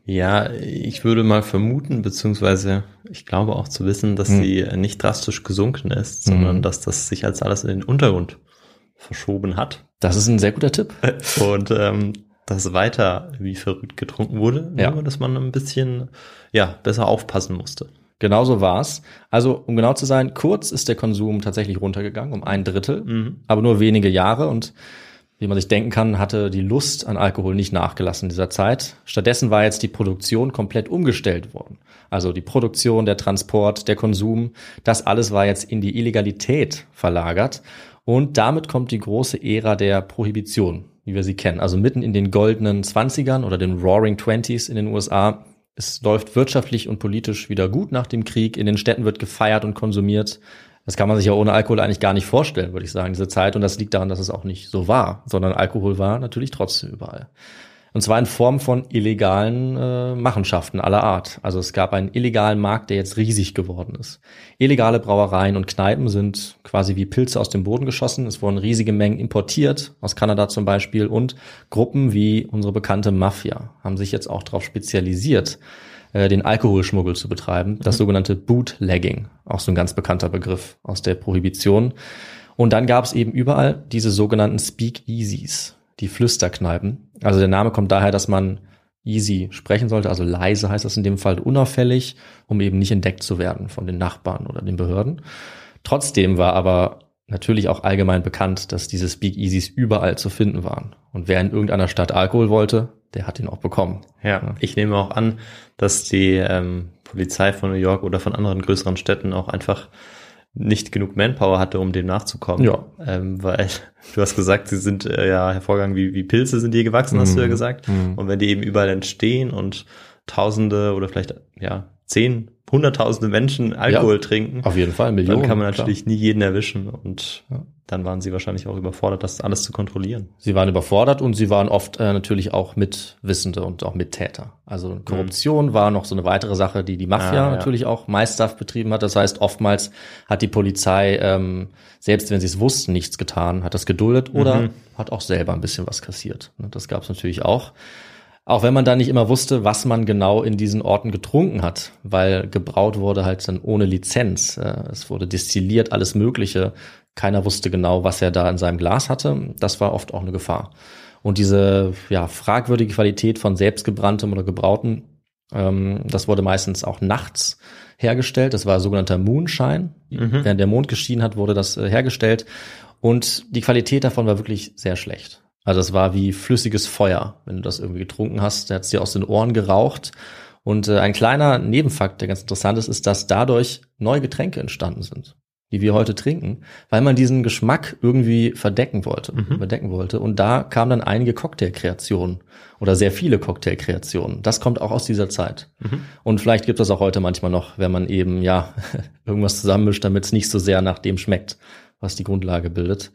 Ja, ich würde mal vermuten, beziehungsweise ich glaube auch zu wissen, dass hm. sie nicht drastisch gesunken ist, sondern hm. dass das sich als alles in den Untergrund verschoben hat. Das ist ein sehr guter Tipp. Und ähm, dass weiter wie verrückt getrunken wurde, ja. nur dass man ein bisschen ja besser aufpassen musste. Genauso war's. Also, um genau zu sein, kurz ist der Konsum tatsächlich runtergegangen, um ein Drittel, mhm. aber nur wenige Jahre. Und wie man sich denken kann, hatte die Lust an Alkohol nicht nachgelassen in dieser Zeit. Stattdessen war jetzt die Produktion komplett umgestellt worden. Also die Produktion, der Transport, der Konsum, das alles war jetzt in die Illegalität verlagert. Und damit kommt die große Ära der Prohibition, wie wir sie kennen. Also mitten in den goldenen Zwanzigern oder den Roaring Twenties in den U S A. Es läuft wirtschaftlich und politisch wieder gut nach dem Krieg. In den Städten wird gefeiert und konsumiert. Das kann man sich ja ohne Alkohol eigentlich gar nicht vorstellen, würde ich sagen, diese Zeit. Und das liegt daran, dass es auch nicht so war, sondern Alkohol war natürlich trotzdem überall. Und zwar in Form von illegalen äh, Machenschaften aller Art. Also es gab einen illegalen Markt, der jetzt riesig geworden ist. Illegale Brauereien und Kneipen sind quasi wie Pilze aus dem Boden geschossen. Es wurden riesige Mengen importiert, aus Kanada zum Beispiel. Und Gruppen wie unsere bekannte Mafia haben sich jetzt auch darauf spezialisiert, äh, den Alkoholschmuggel zu betreiben. Das mhm. sogenannte Bootlegging, auch so ein ganz bekannter Begriff aus der Prohibition. Und dann gab es eben überall diese sogenannten Speakeasies, die Flüsterkneipen. Also der Name kommt daher, dass man easy sprechen sollte, also leise heißt das in dem Fall, unauffällig, um eben nicht entdeckt zu werden von den Nachbarn oder den Behörden. Trotzdem war aber natürlich auch allgemein bekannt, dass diese Speakeasies überall zu finden waren. Und wer in irgendeiner Stadt Alkohol wollte, der hat ihn auch bekommen. Ja, ich nehme auch an, dass die ähm, Polizei von New York oder von anderen größeren Städten auch einfach nicht genug Manpower hatte, um dem nachzukommen. Ja. Ähm, weil du hast gesagt, sie sind äh, ja hervorragend wie, wie Pilze sind die gewachsen, hast mm. du ja gesagt. Mm. Und wenn die eben überall entstehen und Tausende oder vielleicht ja zehn, hunderttausende Menschen Alkohol ja, trinken, auf jeden Fall Millionen, dann kann man natürlich klar. nie jeden erwischen. Und ja. dann waren sie wahrscheinlich auch überfordert, das alles zu kontrollieren. Sie waren überfordert und sie waren oft äh, natürlich auch Mitwissende und auch Mittäter. Also Korruption mhm. war noch so eine weitere Sache, die die Mafia ah, ja. natürlich auch meisterhaft betrieben hat. Das heißt, oftmals hat die Polizei, ähm, selbst wenn sie es wussten, nichts getan, hat das geduldet oder mhm. hat auch selber ein bisschen was kassiert. Das gab es natürlich auch. Auch wenn man da nicht immer wusste, was man genau in diesen Orten getrunken hat, weil gebraut wurde halt dann ohne Lizenz. Es wurde destilliert, alles Mögliche. Keiner wusste genau, was er da in seinem Glas hatte. Das war oft auch eine Gefahr. Und diese ja fragwürdige Qualität von selbstgebranntem oder gebrautem, ähm, das wurde meistens auch nachts hergestellt. Das war sogenannter Moonshine. Mhm. Während der Mond geschienen hat, wurde das äh, hergestellt. Und die Qualität davon war wirklich sehr schlecht. Also es war wie flüssiges Feuer, wenn du das irgendwie getrunken hast. Der hat es dir aus den Ohren geraucht. Und äh, ein kleiner Nebenfakt, der ganz interessant ist, ist, dass dadurch neue Getränke entstanden sind, die wir heute trinken, weil man diesen Geschmack irgendwie verdecken wollte, mhm. überdecken wollte. Und da kamen dann einige Cocktailkreationen oder sehr viele Cocktailkreationen. Das kommt auch aus dieser Zeit. Mhm. Und vielleicht gibt es auch heute manchmal noch, wenn man eben ja irgendwas zusammenmischt, damit es nicht so sehr nach dem schmeckt, was die Grundlage bildet.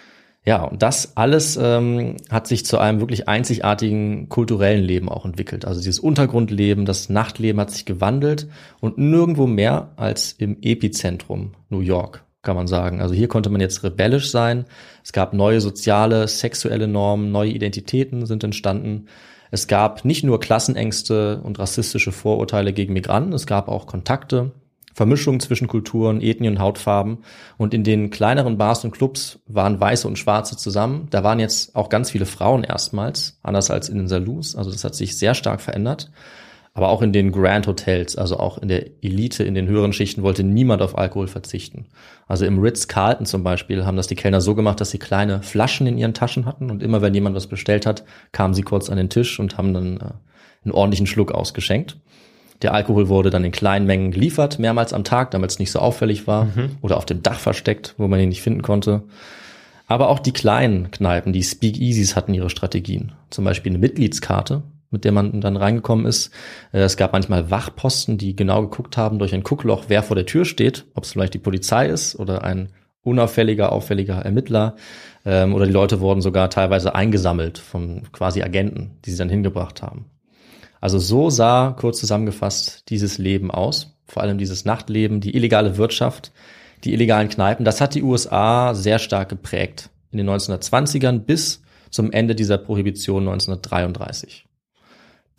Ja, und das alles ähm, hat sich zu einem wirklich einzigartigen kulturellen Leben auch entwickelt. Also dieses Untergrundleben, das Nachtleben hat sich gewandelt und nirgendwo mehr als im Epizentrum New York, kann man sagen. Also hier konnte man jetzt rebellisch sein. Es gab neue soziale, sexuelle Normen, neue Identitäten sind entstanden. Es gab nicht nur Klassenängste und rassistische Vorurteile gegen Migranten, es gab auch Kontakte, Vermischung zwischen Kulturen, Ethnien und Hautfarben. Und in den kleineren Bars und Clubs waren Weiße und Schwarze zusammen. Da waren jetzt auch ganz viele Frauen erstmals, anders als in den Saloons. Also das hat sich sehr stark verändert. Aber auch in den Grand Hotels, also auch in der Elite, in den höheren Schichten, wollte niemand auf Alkohol verzichten. Also im Ritz-Carlton zum Beispiel haben das die Kellner so gemacht, dass sie kleine Flaschen in ihren Taschen hatten. Und immer wenn jemand was bestellt hat, kamen sie kurz an den Tisch und haben dann äh, einen ordentlichen Schluck ausgeschenkt. Der Alkohol wurde dann in kleinen Mengen geliefert, mehrmals am Tag, damit es nicht so auffällig war, mhm. oder auf dem Dach versteckt, wo man ihn nicht finden konnte. Aber auch die kleinen Kneipen, die Speakeasies, hatten ihre Strategien. Zum Beispiel eine Mitgliedskarte, mit der man dann reingekommen ist. Es gab manchmal Wachposten, die genau geguckt haben durch ein Guckloch, wer vor der Tür steht, ob es vielleicht die Polizei ist oder ein unauffälliger, auffälliger Ermittler. Oder die Leute wurden sogar teilweise eingesammelt von quasi Agenten, die sie dann hingebracht haben. Also so sah, kurz zusammengefasst, dieses Leben aus. Vor allem dieses Nachtleben, die illegale Wirtschaft, die illegalen Kneipen. Das hat die U S A sehr stark geprägt. In den neunzehnhundertzwanzigern bis zum Ende dieser Prohibition neunzehnhundertdreiunddreißig.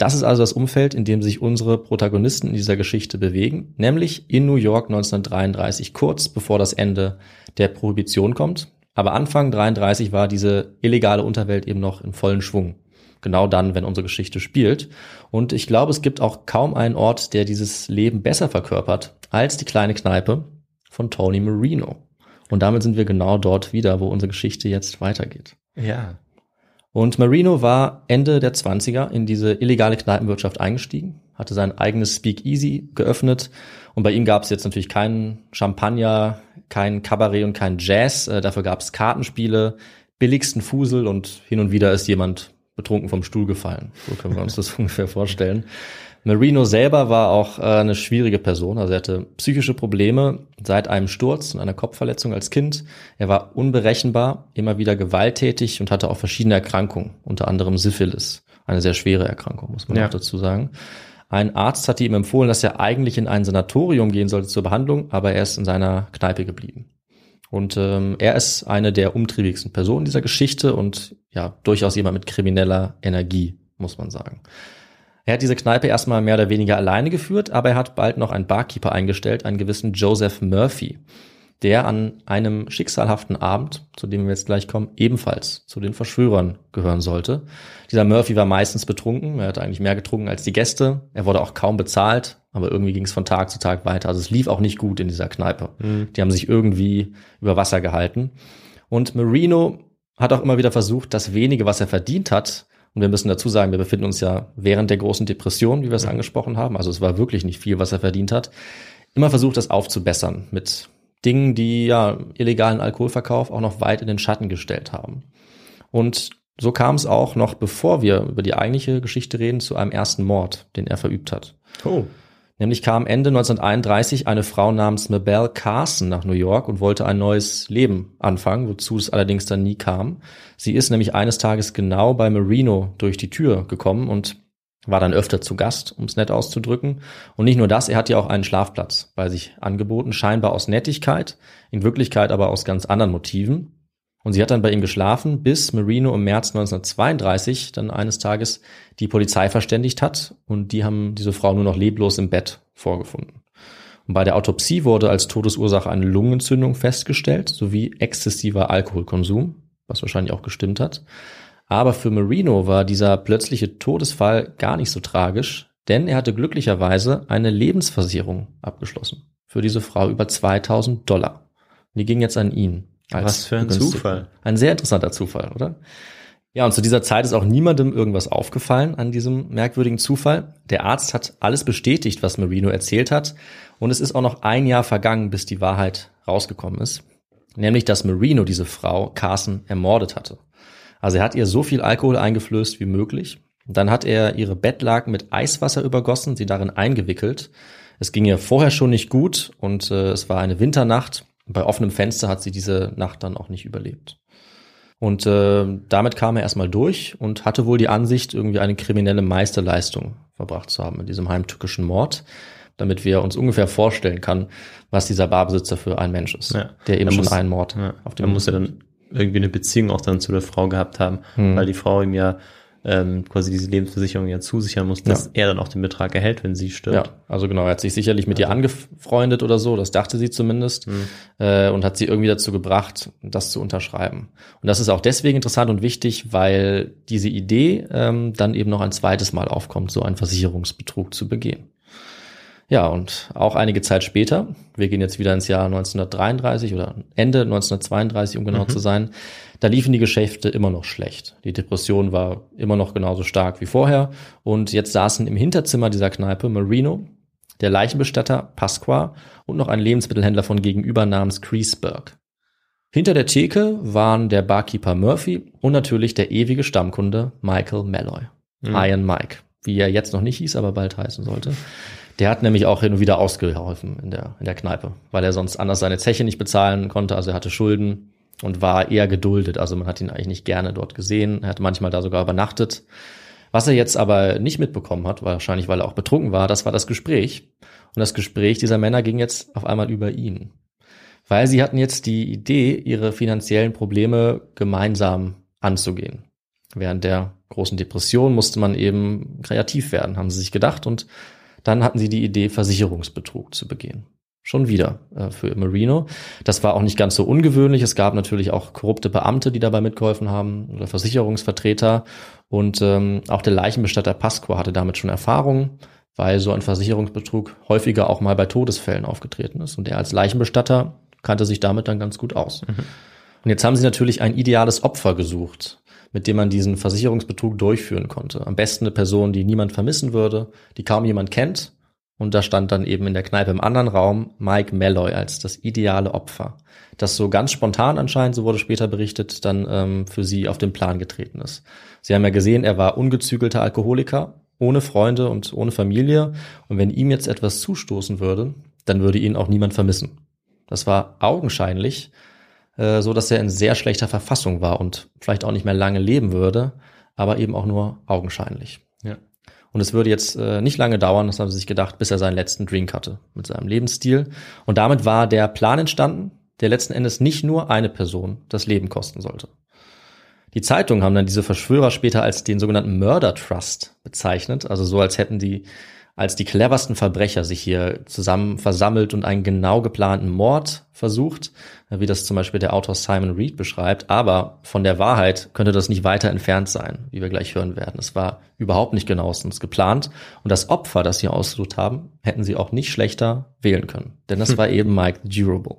Das ist also das Umfeld, in dem sich unsere Protagonisten in dieser Geschichte bewegen, nämlich in New York neunzehnhundertdreiunddreißig, kurz bevor das Ende der Prohibition kommt. Aber Anfang dreiunddreißig war diese illegale Unterwelt eben noch in vollen Schwung. Genau dann, wenn unsere Geschichte spielt. Und ich glaube, es gibt auch kaum einen Ort, der dieses Leben besser verkörpert als die kleine Kneipe von Tony Marino. Und damit sind wir genau dort wieder, wo unsere Geschichte jetzt weitergeht. Ja. Und Marino war Ende der zwanziger in diese illegale Kneipenwirtschaft eingestiegen, hatte sein eigenes Speakeasy geöffnet und bei ihm gab es jetzt natürlich keinen Champagner, kein Kabarett und kein Jazz, äh, dafür gab es Kartenspiele, billigsten Fusel und hin und wieder ist jemand betrunken vom Stuhl gefallen. So können wir uns das ungefähr vorstellen. Marino selber war auch äh, eine schwierige Person, also er hatte psychische Probleme seit einem Sturz und einer Kopfverletzung als Kind. Er war unberechenbar, immer wieder gewalttätig und hatte auch verschiedene Erkrankungen, unter anderem Syphilis, eine sehr schwere Erkrankung, muss man ja auch dazu sagen. Ein Arzt hatte ihm empfohlen, dass er eigentlich in ein Sanatorium gehen sollte zur Behandlung, aber er ist in seiner Kneipe geblieben. Und ähm, er ist eine der umtriebigsten Personen dieser Geschichte und ja, durchaus jemand mit krimineller Energie, muss man sagen. Er hat diese Kneipe erstmal mehr oder weniger alleine geführt, aber er hat bald noch einen Barkeeper eingestellt, einen gewissen Joseph Murphy, der an einem schicksalhaften Abend, zu dem wir jetzt gleich kommen, ebenfalls zu den Verschwörern gehören sollte. Dieser Murphy war meistens betrunken, er hatte eigentlich mehr getrunken als die Gäste, er wurde auch kaum bezahlt, aber irgendwie ging es von Tag zu Tag weiter. Also es lief auch nicht gut in dieser Kneipe. Mhm. Die haben sich irgendwie über Wasser gehalten. Und Marino hat auch immer wieder versucht, das wenige, was er verdient hat, und wir müssen dazu sagen, wir befinden uns ja während der großen Depression, wie wir es mhm. angesprochen haben. Also es war wirklich nicht viel, was er verdient hat. Immer versucht, das aufzubessern mit Dingen, die ja illegalen Alkoholverkauf auch noch weit in den Schatten gestellt haben. Und so kam es auch noch, bevor wir über die eigentliche Geschichte reden, zu einem ersten Mord, den er verübt hat. Oh. Nämlich kam Ende neunzehnhunderteinunddreißig eine Frau namens Mabel Carson nach New York und wollte ein neues Leben anfangen, wozu es allerdings dann nie kam. Sie ist nämlich eines Tages genau bei Marino durch die Tür gekommen und war dann öfter zu Gast, um es nett auszudrücken. Und nicht nur das, er hat ja auch einen Schlafplatz bei sich angeboten, scheinbar aus Nettigkeit, in Wirklichkeit aber aus ganz anderen Motiven. Und sie hat dann bei ihm geschlafen, bis Marino im März neunzehnhundertzweiunddreißig dann eines Tages die Polizei verständigt hat und die haben diese Frau nur noch leblos im Bett vorgefunden. Und bei der Autopsie wurde als Todesursache eine Lungenentzündung festgestellt, sowie exzessiver Alkoholkonsum, was wahrscheinlich auch gestimmt hat. Aber für Marino war dieser plötzliche Todesfall gar nicht so tragisch, denn er hatte glücklicherweise eine Lebensversicherung abgeschlossen. Für diese Frau über zweitausend Dollar. Die ging jetzt an ihn. Was für ein Zufall. Ein sehr interessanter Zufall, oder? Ja, und zu dieser Zeit ist auch niemandem irgendwas aufgefallen an diesem merkwürdigen Zufall. Der Arzt hat alles bestätigt, was Marino erzählt hat. Und es ist auch noch ein Jahr vergangen, bis die Wahrheit rausgekommen ist. Nämlich, dass Marino diese Frau, Carson, ermordet hatte. Also er hat ihr so viel Alkohol eingeflößt wie möglich. Dann hat er ihre Bettlaken mit Eiswasser übergossen, sie darin eingewickelt. Es ging ihr vorher schon nicht gut und äh, es war eine Winternacht. Bei offenem Fenster hat sie diese Nacht dann auch nicht überlebt. Und äh, damit kam er erstmal durch und hatte wohl die Ansicht, irgendwie eine kriminelle Meisterleistung verbracht zu haben mit diesem heimtückischen Mord, damit wir uns ungefähr vorstellen kann, was dieser Barbesitzer für ein Mensch ist, ja, der eben schon muss, einen Mord ja, auf dem Man muss ja dann irgendwie eine Beziehung auch dann zu der Frau gehabt haben, hm. weil die Frau ihm ja ähm, quasi diese Lebensversicherung ja zusichern muss, dass ja. er dann auch den Betrag erhält, wenn sie stirbt. Ja, also genau, er hat sich sicherlich mit also. ihr angefreundet oder so, das dachte sie zumindest, hm. äh, und hat sie irgendwie dazu gebracht, das zu unterschreiben. Und das ist auch deswegen interessant und wichtig, weil diese Idee ähm, dann eben noch ein zweites Mal aufkommt, so einen Versicherungsbetrug zu begehen. Ja, und auch einige Zeit später, wir gehen jetzt wieder ins Jahr neunzehnhundertdreiunddreißig oder Ende neunzehnhundertzweiunddreißig, um genau mhm. zu sein, da liefen die Geschäfte immer noch schlecht. Die Depression war immer noch genauso stark wie vorher und jetzt saßen im Hinterzimmer dieser Kneipe Marino, der Leichenbestatter Pasqua und noch ein Lebensmittelhändler von gegenüber namens Kreisberg. Hinter der Theke waren der Barkeeper Murphy und natürlich der ewige Stammkunde Michael Malloy, mhm. Iron Mike, wie er jetzt noch nicht hieß, aber bald heißen sollte. Der hat nämlich auch hin und wieder ausgeholfen in der, in der Kneipe, weil er sonst anders seine Zeche nicht bezahlen konnte. Also er hatte Schulden und war eher geduldet. Also man hat ihn eigentlich nicht gerne dort gesehen. Er hat manchmal da sogar übernachtet. Was er jetzt aber nicht mitbekommen hat, wahrscheinlich weil er auch betrunken war, das war das Gespräch. Und das Gespräch dieser Männer ging jetzt auf einmal über ihn. Weil sie hatten jetzt die Idee, ihre finanziellen Probleme gemeinsam anzugehen. Während der großen Depression musste man eben kreativ werden, haben sie sich gedacht. Und dann hatten sie die Idee, Versicherungsbetrug zu begehen. Schon wieder äh, für Marino. Das war auch nicht ganz so ungewöhnlich. Es gab natürlich auch korrupte Beamte, die dabei mitgeholfen haben, oder Versicherungsvertreter. Und ähm, auch der Leichenbestatter Pasqua hatte damit schon Erfahrung, weil so ein Versicherungsbetrug häufiger auch mal bei Todesfällen aufgetreten ist. Und er als Leichenbestatter kannte sich damit dann ganz gut aus. Mhm. Und jetzt haben sie natürlich ein ideales Opfer gesucht, mit dem man diesen Versicherungsbetrug durchführen konnte. Am besten eine Person, die niemand vermissen würde, die kaum jemand kennt. Und da stand dann eben in der Kneipe im anderen Raum Mike Malloy als das ideale Opfer, das so ganz spontan anscheinend, so wurde später berichtet, dann ähm, für sie auf den Plan getreten ist. Sie haben ja gesehen, er war ungezügelter Alkoholiker, ohne Freunde und ohne Familie. Und wenn ihm jetzt etwas zustoßen würde, dann würde ihn auch niemand vermissen. Das war augenscheinlich äh, so, dass er in sehr schlechter Verfassung war und vielleicht auch nicht mehr lange leben würde, aber eben auch nur augenscheinlich. Ja. Und es würde jetzt äh, nicht lange dauern, das haben sie sich gedacht, bis er seinen letzten Drink hatte mit seinem Lebensstil. Und damit war der Plan entstanden, der letzten Endes nicht nur eine Person das Leben kosten sollte. Die Zeitungen haben dann diese Verschwörer später als den sogenannten Murder Trust bezeichnet, also so als hätten die als die cleversten Verbrecher sich hier zusammen versammelt und einen genau geplanten Mord versucht, wie das zum Beispiel der Autor Simon Reed beschreibt. Aber von der Wahrheit könnte das nicht weiter entfernt sein, wie wir gleich hören werden. Es war überhaupt nicht genauestens geplant. Und das Opfer, das sie ausgesucht haben, hätten sie auch nicht schlechter wählen können. Denn das hm. war eben Mike the Durable.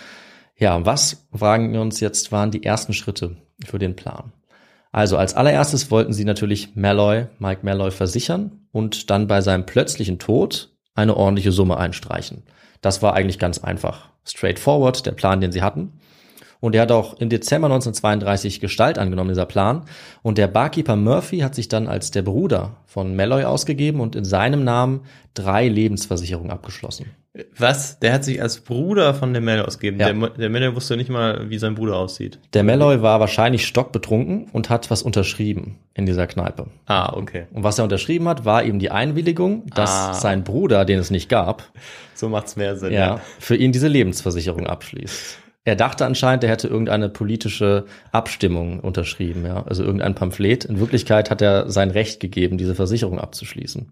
Ja, was, fragen wir uns jetzt, waren die ersten Schritte für den Plan? Also als allererstes wollten sie natürlich Malloy, Mike Malloy versichern und dann bei seinem plötzlichen Tod eine ordentliche Summe einstreichen. Das war eigentlich ganz einfach. Straightforward, der Plan, den sie hatten. Und der hat auch im Dezember neunzehnhundertzweiunddreißig Gestalt angenommen, dieser Plan. Und der Barkeeper Murphy hat sich dann als der Bruder von Malloy ausgegeben und in seinem Namen drei Lebensversicherungen abgeschlossen. Was? Der hat sich als Bruder von dem Malloy ausgegeben? Ja. Der, der Malloy wusste nicht mal, wie sein Bruder aussieht. Der Malloy war wahrscheinlich stockbetrunken und hat was unterschrieben in dieser Kneipe. Ah, okay. Und was er unterschrieben hat, war eben die Einwilligung, dass ah. sein Bruder, den es nicht gab, so macht's mehr Sinn, ja, ja, für ihn diese Lebensversicherung abschließt. Er dachte anscheinend, er hätte irgendeine politische Abstimmung unterschrieben, ja, also irgendein Pamphlet. In Wirklichkeit hat er sein Recht gegeben, diese Versicherung abzuschließen.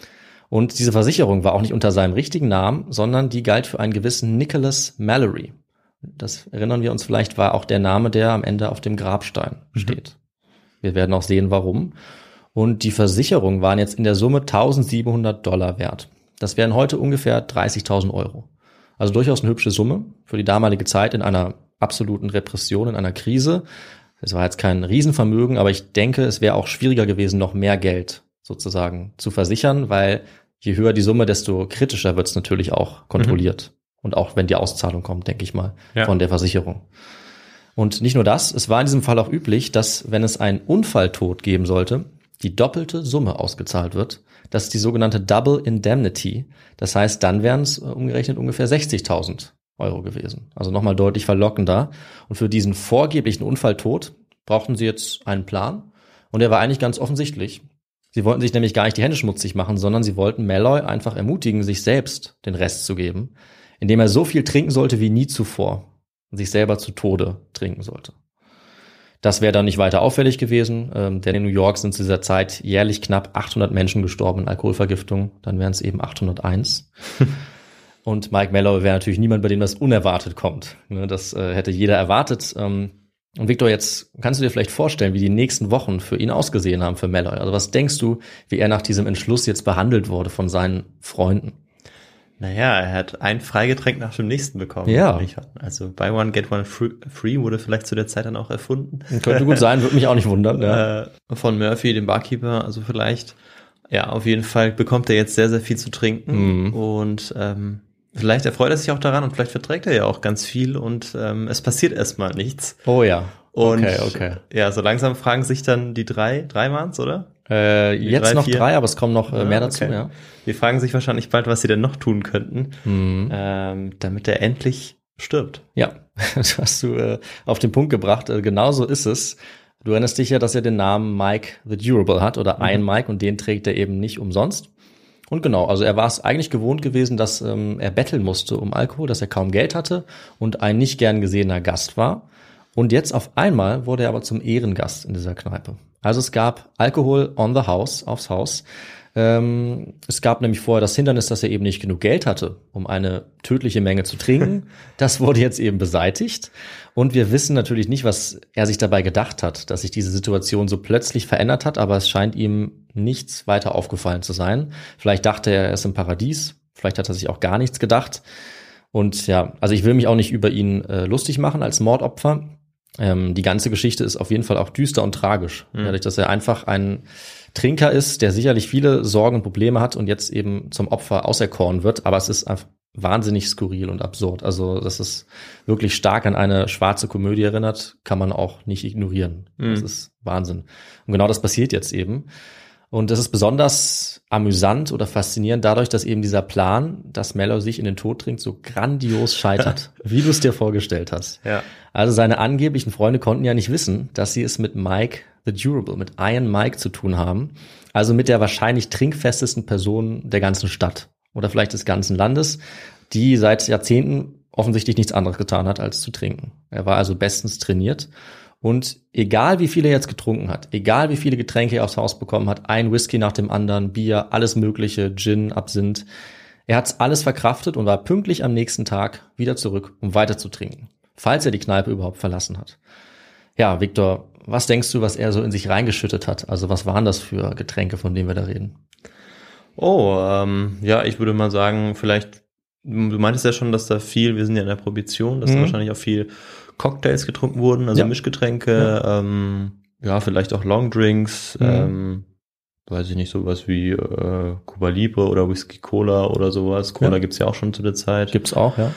Und diese Versicherung war auch nicht unter seinem richtigen Namen, sondern die galt für einen gewissen Nicholas Mallory. Das erinnern wir uns vielleicht, war auch der Name, der am Ende auf dem Grabstein steht. Mhm. Wir werden auch sehen, warum. Und die Versicherung waren jetzt in der Summe eintausendsiebenhundert Dollar wert. Das wären heute ungefähr dreißigtausend Euro. Also durchaus eine hübsche Summe für die damalige Zeit in einer absoluten Repression, in einer Krise. Es war jetzt kein Riesenvermögen, aber ich denke, es wäre auch schwieriger gewesen, noch mehr Geld sozusagen zu versichern, weil je höher die Summe, desto kritischer wird es natürlich auch kontrolliert. Mhm. Und auch wenn die Auszahlung kommt, denke ich mal, ja. von der Versicherung. Und nicht nur das, es war in diesem Fall auch üblich, dass, wenn es einen Unfalltod geben sollte, die doppelte Summe ausgezahlt wird. Das ist die sogenannte Double Indemnity. Das heißt, dann wären es umgerechnet ungefähr sechzigtausend Euro gewesen. Also nochmal deutlich verlockender. Und für diesen vorgeblichen Unfalltod brauchten sie jetzt einen Plan. Und der war eigentlich ganz offensichtlich. Sie wollten sich nämlich gar nicht die Hände schmutzig machen, sondern sie wollten Malloy einfach ermutigen, sich selbst den Rest zu geben, indem er so viel trinken sollte wie nie zuvor und sich selber zu Tode trinken sollte. Das wäre dann nicht weiter auffällig gewesen, ähm, denn in New York sind zu dieser Zeit jährlich knapp achthundert Menschen gestorben in Alkoholvergiftung, dann wären es eben achthunderteins. Und Mike Malloy wäre natürlich niemand, bei dem das unerwartet kommt. Ne, das äh, hätte jeder erwartet. Ähm, Und Victor, jetzt kannst du dir vielleicht vorstellen, wie die nächsten Wochen für ihn ausgesehen haben, für Malloy. Also was denkst du, wie er nach diesem Entschluss jetzt behandelt wurde von seinen Freunden? Naja, er hat ein Freigetränk nach dem nächsten bekommen. Ja. Also buy one, get one free wurde vielleicht zu der Zeit dann auch erfunden. Könnte gut sein, würde mich auch nicht wundern. Ja. Von Murphy, dem Barkeeper, also vielleicht. Ja, auf jeden Fall bekommt er jetzt sehr, sehr viel zu trinken. Mhm. Und ähm, vielleicht erfreut er sich auch daran und vielleicht verträgt er ja auch ganz viel und ähm, es passiert erstmal nichts. Oh ja. Und okay, okay. Ja, so langsam fragen sich dann die drei, drei waren's, oder? Äh, jetzt drei, noch vier? drei, aber es kommen noch äh, mehr ja, dazu, okay. ja. Die fragen sich wahrscheinlich bald, was sie denn noch tun könnten, mhm. ähm, damit er endlich stirbt. Ja, das hast du äh, auf den Punkt gebracht. Äh, genauso ist es. Du erinnerst dich ja, dass er den Namen Mike the Durable hat oder mhm. ein Mike und den trägt er eben nicht umsonst. Und genau, also er war es eigentlich gewohnt gewesen, dass ähm, er betteln musste um Alkohol, dass er kaum Geld hatte und ein nicht gern gesehener Gast war. Und jetzt auf einmal wurde er aber zum Ehrengast in dieser Kneipe. Also es gab Alkohol on the house, aufs Haus. Ähm, es gab nämlich vorher das Hindernis, dass er eben nicht genug Geld hatte, um eine tödliche Menge zu trinken. Das wurde jetzt eben beseitigt. Und wir wissen natürlich nicht, was er sich dabei gedacht hat, dass sich diese Situation so plötzlich verändert hat, aber es scheint ihm nichts weiter aufgefallen zu sein. Vielleicht dachte er, er ist im Paradies, vielleicht hat er sich auch gar nichts gedacht. Und ja, also ich will mich auch nicht über ihn äh, lustig machen als Mordopfer. Ähm, die ganze Geschichte ist auf jeden Fall auch düster und tragisch, mhm. dadurch, dass er einfach ein Trinker ist, der sicherlich viele Sorgen und Probleme hat und jetzt eben zum Opfer auserkoren wird, aber es ist einfach wahnsinnig skurril und absurd. Also, dass es wirklich stark an eine schwarze Komödie erinnert, kann man auch nicht ignorieren. Mhm. Das ist Wahnsinn. Und genau das passiert jetzt eben. Und es ist besonders amüsant oder faszinierend dadurch, dass eben dieser Plan, dass Malloy sich in den Tod trinkt, so grandios scheitert, wie du es dir vorgestellt hast. Ja. Also seine angeblichen Freunde konnten ja nicht wissen, dass sie es mit Mike the Durable, mit Iron Mike zu tun haben. Also mit der wahrscheinlich trinkfestesten Person der ganzen Stadt oder vielleicht des ganzen Landes, die seit Jahrzehnten offensichtlich nichts anderes getan hat, als zu trinken. Er war also bestens trainiert. Und egal wie viel er jetzt getrunken hat, egal wie viele Getränke er aufs Haus bekommen hat, ein Whisky nach dem anderen, Bier, alles mögliche, Gin, Absinth, er hat's alles verkraftet und war pünktlich am nächsten Tag wieder zurück, um weiter zu trinken, falls er die Kneipe überhaupt verlassen hat. Ja, Victor, was denkst du, was er so in sich reingeschüttet hat? Also was waren das für Getränke, von denen wir da reden? Oh, ähm, ja, ich würde mal sagen, vielleicht, du meintest ja schon, dass da viel, wir sind ja in der Prohibition, dass mhm. da wahrscheinlich auch viel Cocktails getrunken wurden, also ja. Mischgetränke, ja. Ähm, ja, vielleicht auch Longdrinks, mhm. ähm, weiß ich nicht, sowas wie äh, Cuba Libre oder Whisky Cola oder sowas. Cola ja. gibt's ja auch schon zu der Zeit. Gibt's auch, ja.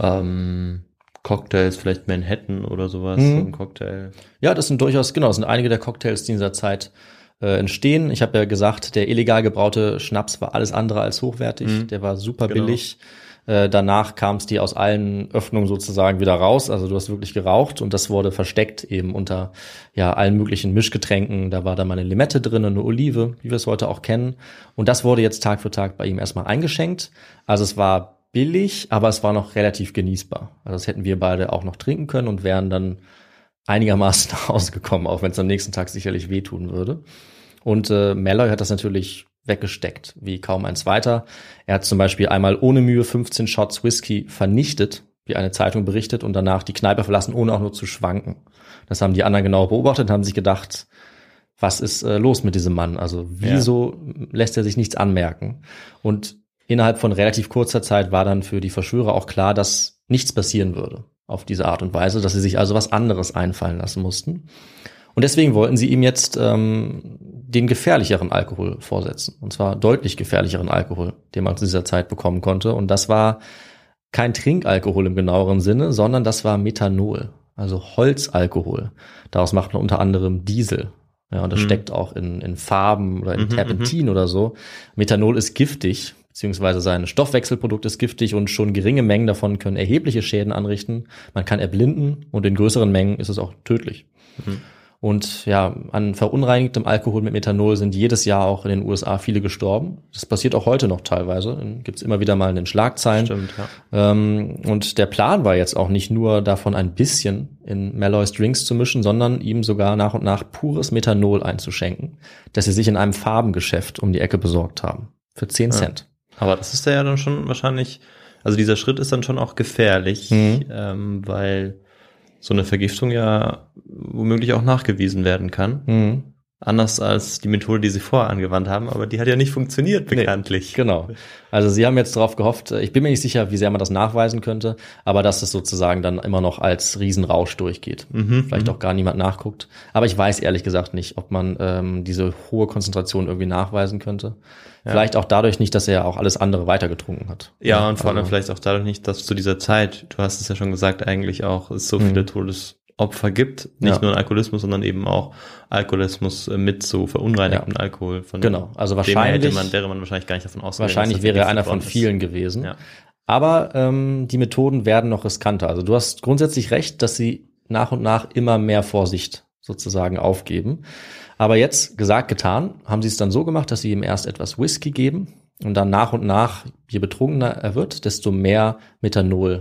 Ähm, Cocktails, vielleicht Manhattan oder sowas, mhm. so ein Cocktail. Ja, das sind durchaus, genau, das sind einige der Cocktails, die in dieser Zeit äh, entstehen. Ich habe ja gesagt, der illegal gebraute Schnaps war alles andere als hochwertig, mhm. der war super genau. billig. Äh, danach kam es dir aus allen Öffnungen sozusagen wieder raus. Also du hast wirklich geraucht und das wurde versteckt eben unter ja allen möglichen Mischgetränken. Da war da mal eine Limette drin, eine Olive, wie wir es heute auch kennen. Und das wurde jetzt Tag für Tag bei ihm erstmal eingeschenkt. Also es war billig, aber es war noch relativ genießbar. Also das hätten wir beide auch noch trinken können und wären dann einigermaßen nach Hause gekommen, auch wenn es am nächsten Tag sicherlich wehtun würde. Und äh, Malloy hat das natürlich weggesteckt, wie kaum ein zweiter. Er hat zum Beispiel einmal ohne Mühe fünfzehn Shots Whisky vernichtet, wie eine Zeitung berichtet, und danach die Kneipe verlassen, ohne auch nur zu schwanken. Das haben die anderen genau beobachtet und haben sich gedacht, was ist äh, los mit diesem Mann? Also wieso ja. lässt er sich nichts anmerken? Und innerhalb von relativ kurzer Zeit war dann für die Verschwörer auch klar, dass nichts passieren würde auf diese Art und Weise, dass sie sich also was anderes einfallen lassen mussten. Und deswegen wollten sie ihm jetzt ähm, den gefährlicheren Alkohol vorsetzen. Und zwar deutlich gefährlicheren Alkohol, den man zu dieser Zeit bekommen konnte. Und das war kein Trinkalkohol im genaueren Sinne, sondern das war Methanol, also Holzalkohol. Daraus macht man unter anderem Diesel. Ja, und das mhm. steckt auch in, in Farben oder in mhm, Terpentin oder so. Methanol ist giftig, beziehungsweise sein Stoffwechselprodukt ist giftig und schon geringe Mengen davon können erhebliche Schäden anrichten. Man kann erblinden und in größeren Mengen ist es auch tödlich. Mhm. Und ja, an verunreinigtem Alkohol mit Methanol sind jedes Jahr auch in den U S A viele gestorben. Das passiert auch heute noch teilweise. Dann gibt's immer wieder mal in den Schlagzeilen. Stimmt, ja. Ähm, und der Plan war jetzt auch nicht nur davon ein bisschen in Malloys Drinks zu mischen, sondern ihm sogar nach und nach pures Methanol einzuschenken, das sie sich in einem Farbengeschäft um die Ecke besorgt haben. Für zehn ja. Cent. Aber das ist ja dann schon wahrscheinlich, also dieser Schritt ist dann schon auch gefährlich, mhm. ähm, weil so eine Vergiftung ja womöglich auch nachgewiesen werden kann. Mhm. Anders als die Methode, die sie vorher angewandt haben, aber die hat ja nicht funktioniert, bekanntlich. Nee, genau. Also sie haben jetzt darauf gehofft, ich bin mir nicht sicher, wie sehr man das nachweisen könnte, aber dass es sozusagen dann immer noch als Riesenrausch durchgeht. Mhm, Vielleicht auch gar niemand nachguckt. Aber ich weiß ehrlich gesagt nicht, ob man ähm, diese hohe Konzentration irgendwie nachweisen könnte. Ja. Vielleicht auch dadurch nicht, dass er auch alles andere weitergetrunken hat. Ja, ja und vor allem also, vielleicht auch dadurch nicht, dass zu dieser Zeit, du hast es ja schon gesagt, eigentlich auch es so viele mhm. Todesopfer gibt. Nicht ja. nur Alkoholismus, sondern eben auch Alkoholismus mit so verunreinigtem ja. Alkohol. Von genau, also wahrscheinlich hätte man, wäre man wahrscheinlich gar nicht davon ausgegangen. Wahrscheinlich wäre er einer von vielen gewesen. Ja. Aber ähm, die Methoden werden noch riskanter. Also du hast grundsätzlich recht, dass sie nach und nach immer mehr Vorsicht sozusagen aufgeben. Aber jetzt, gesagt, getan, haben sie es dann so gemacht, dass sie ihm erst etwas Whisky geben und dann nach und nach, je betrunkener er wird, desto mehr Methanol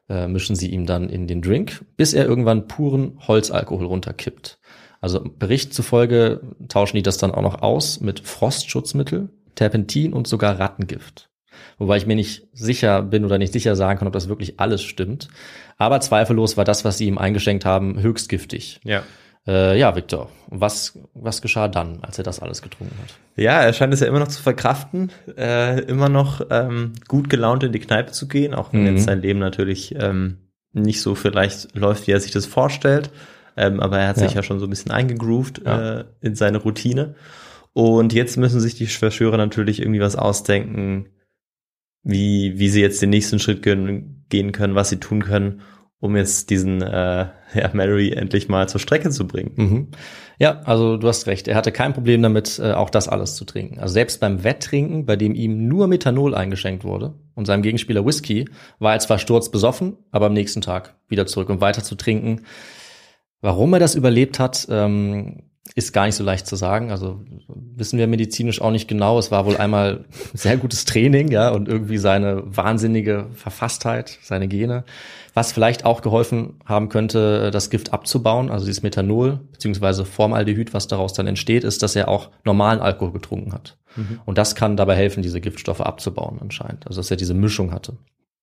äh, mischen sie ihm dann in den Drink, bis er irgendwann puren Holzalkohol runterkippt. Also Bericht zufolge tauschen die das dann auch noch aus mit Frostschutzmittel, Terpentin und sogar Rattengift. Wobei ich mir nicht sicher bin oder nicht sicher sagen kann, ob das wirklich alles stimmt. Aber zweifellos war das, was sie ihm eingeschenkt haben, höchst giftig. Ja. Äh, ja, Victor, was, was geschah dann, als er das alles getrunken hat? Ja, er scheint es ja immer noch zu verkraften, äh, immer noch ähm, gut gelaunt in die Kneipe zu gehen, auch wenn mhm. jetzt sein Leben natürlich ähm, nicht so vielleicht läuft, wie er sich das vorstellt. Ähm, aber er hat sich ja. ja schon so ein bisschen eingegroovt ja. äh, in seine Routine. Und jetzt müssen sich die Verschwörer natürlich irgendwie was ausdenken, wie wie sie jetzt den nächsten Schritt gehen, gehen können, was sie tun können, um jetzt diesen äh, ja, Mary endlich mal zur Strecke zu bringen. Mhm. Ja, also du hast recht. Er hatte kein Problem damit, äh, auch das alles zu trinken. Also selbst beim Wetttrinken, bei dem ihm nur Methanol eingeschenkt wurde und seinem Gegenspieler Whisky, war er zwar sturzbesoffen, aber am nächsten Tag wieder zurück, um weiter zu trinken. Warum er das überlebt hat, ähm, ist gar nicht so leicht zu sagen. Also wissen wir medizinisch auch nicht genau. Es war wohl einmal sehr gutes Training, ja, und irgendwie seine wahnsinnige Verfasstheit, seine Gene, was vielleicht auch geholfen haben könnte, das Gift abzubauen. Also dieses Methanol beziehungsweise Formaldehyd, was daraus dann entsteht, ist, dass er auch normalen Alkohol getrunken hat. Mhm. Und das kann dabei helfen, diese Giftstoffe abzubauen anscheinend. Also dass er diese Mischung hatte.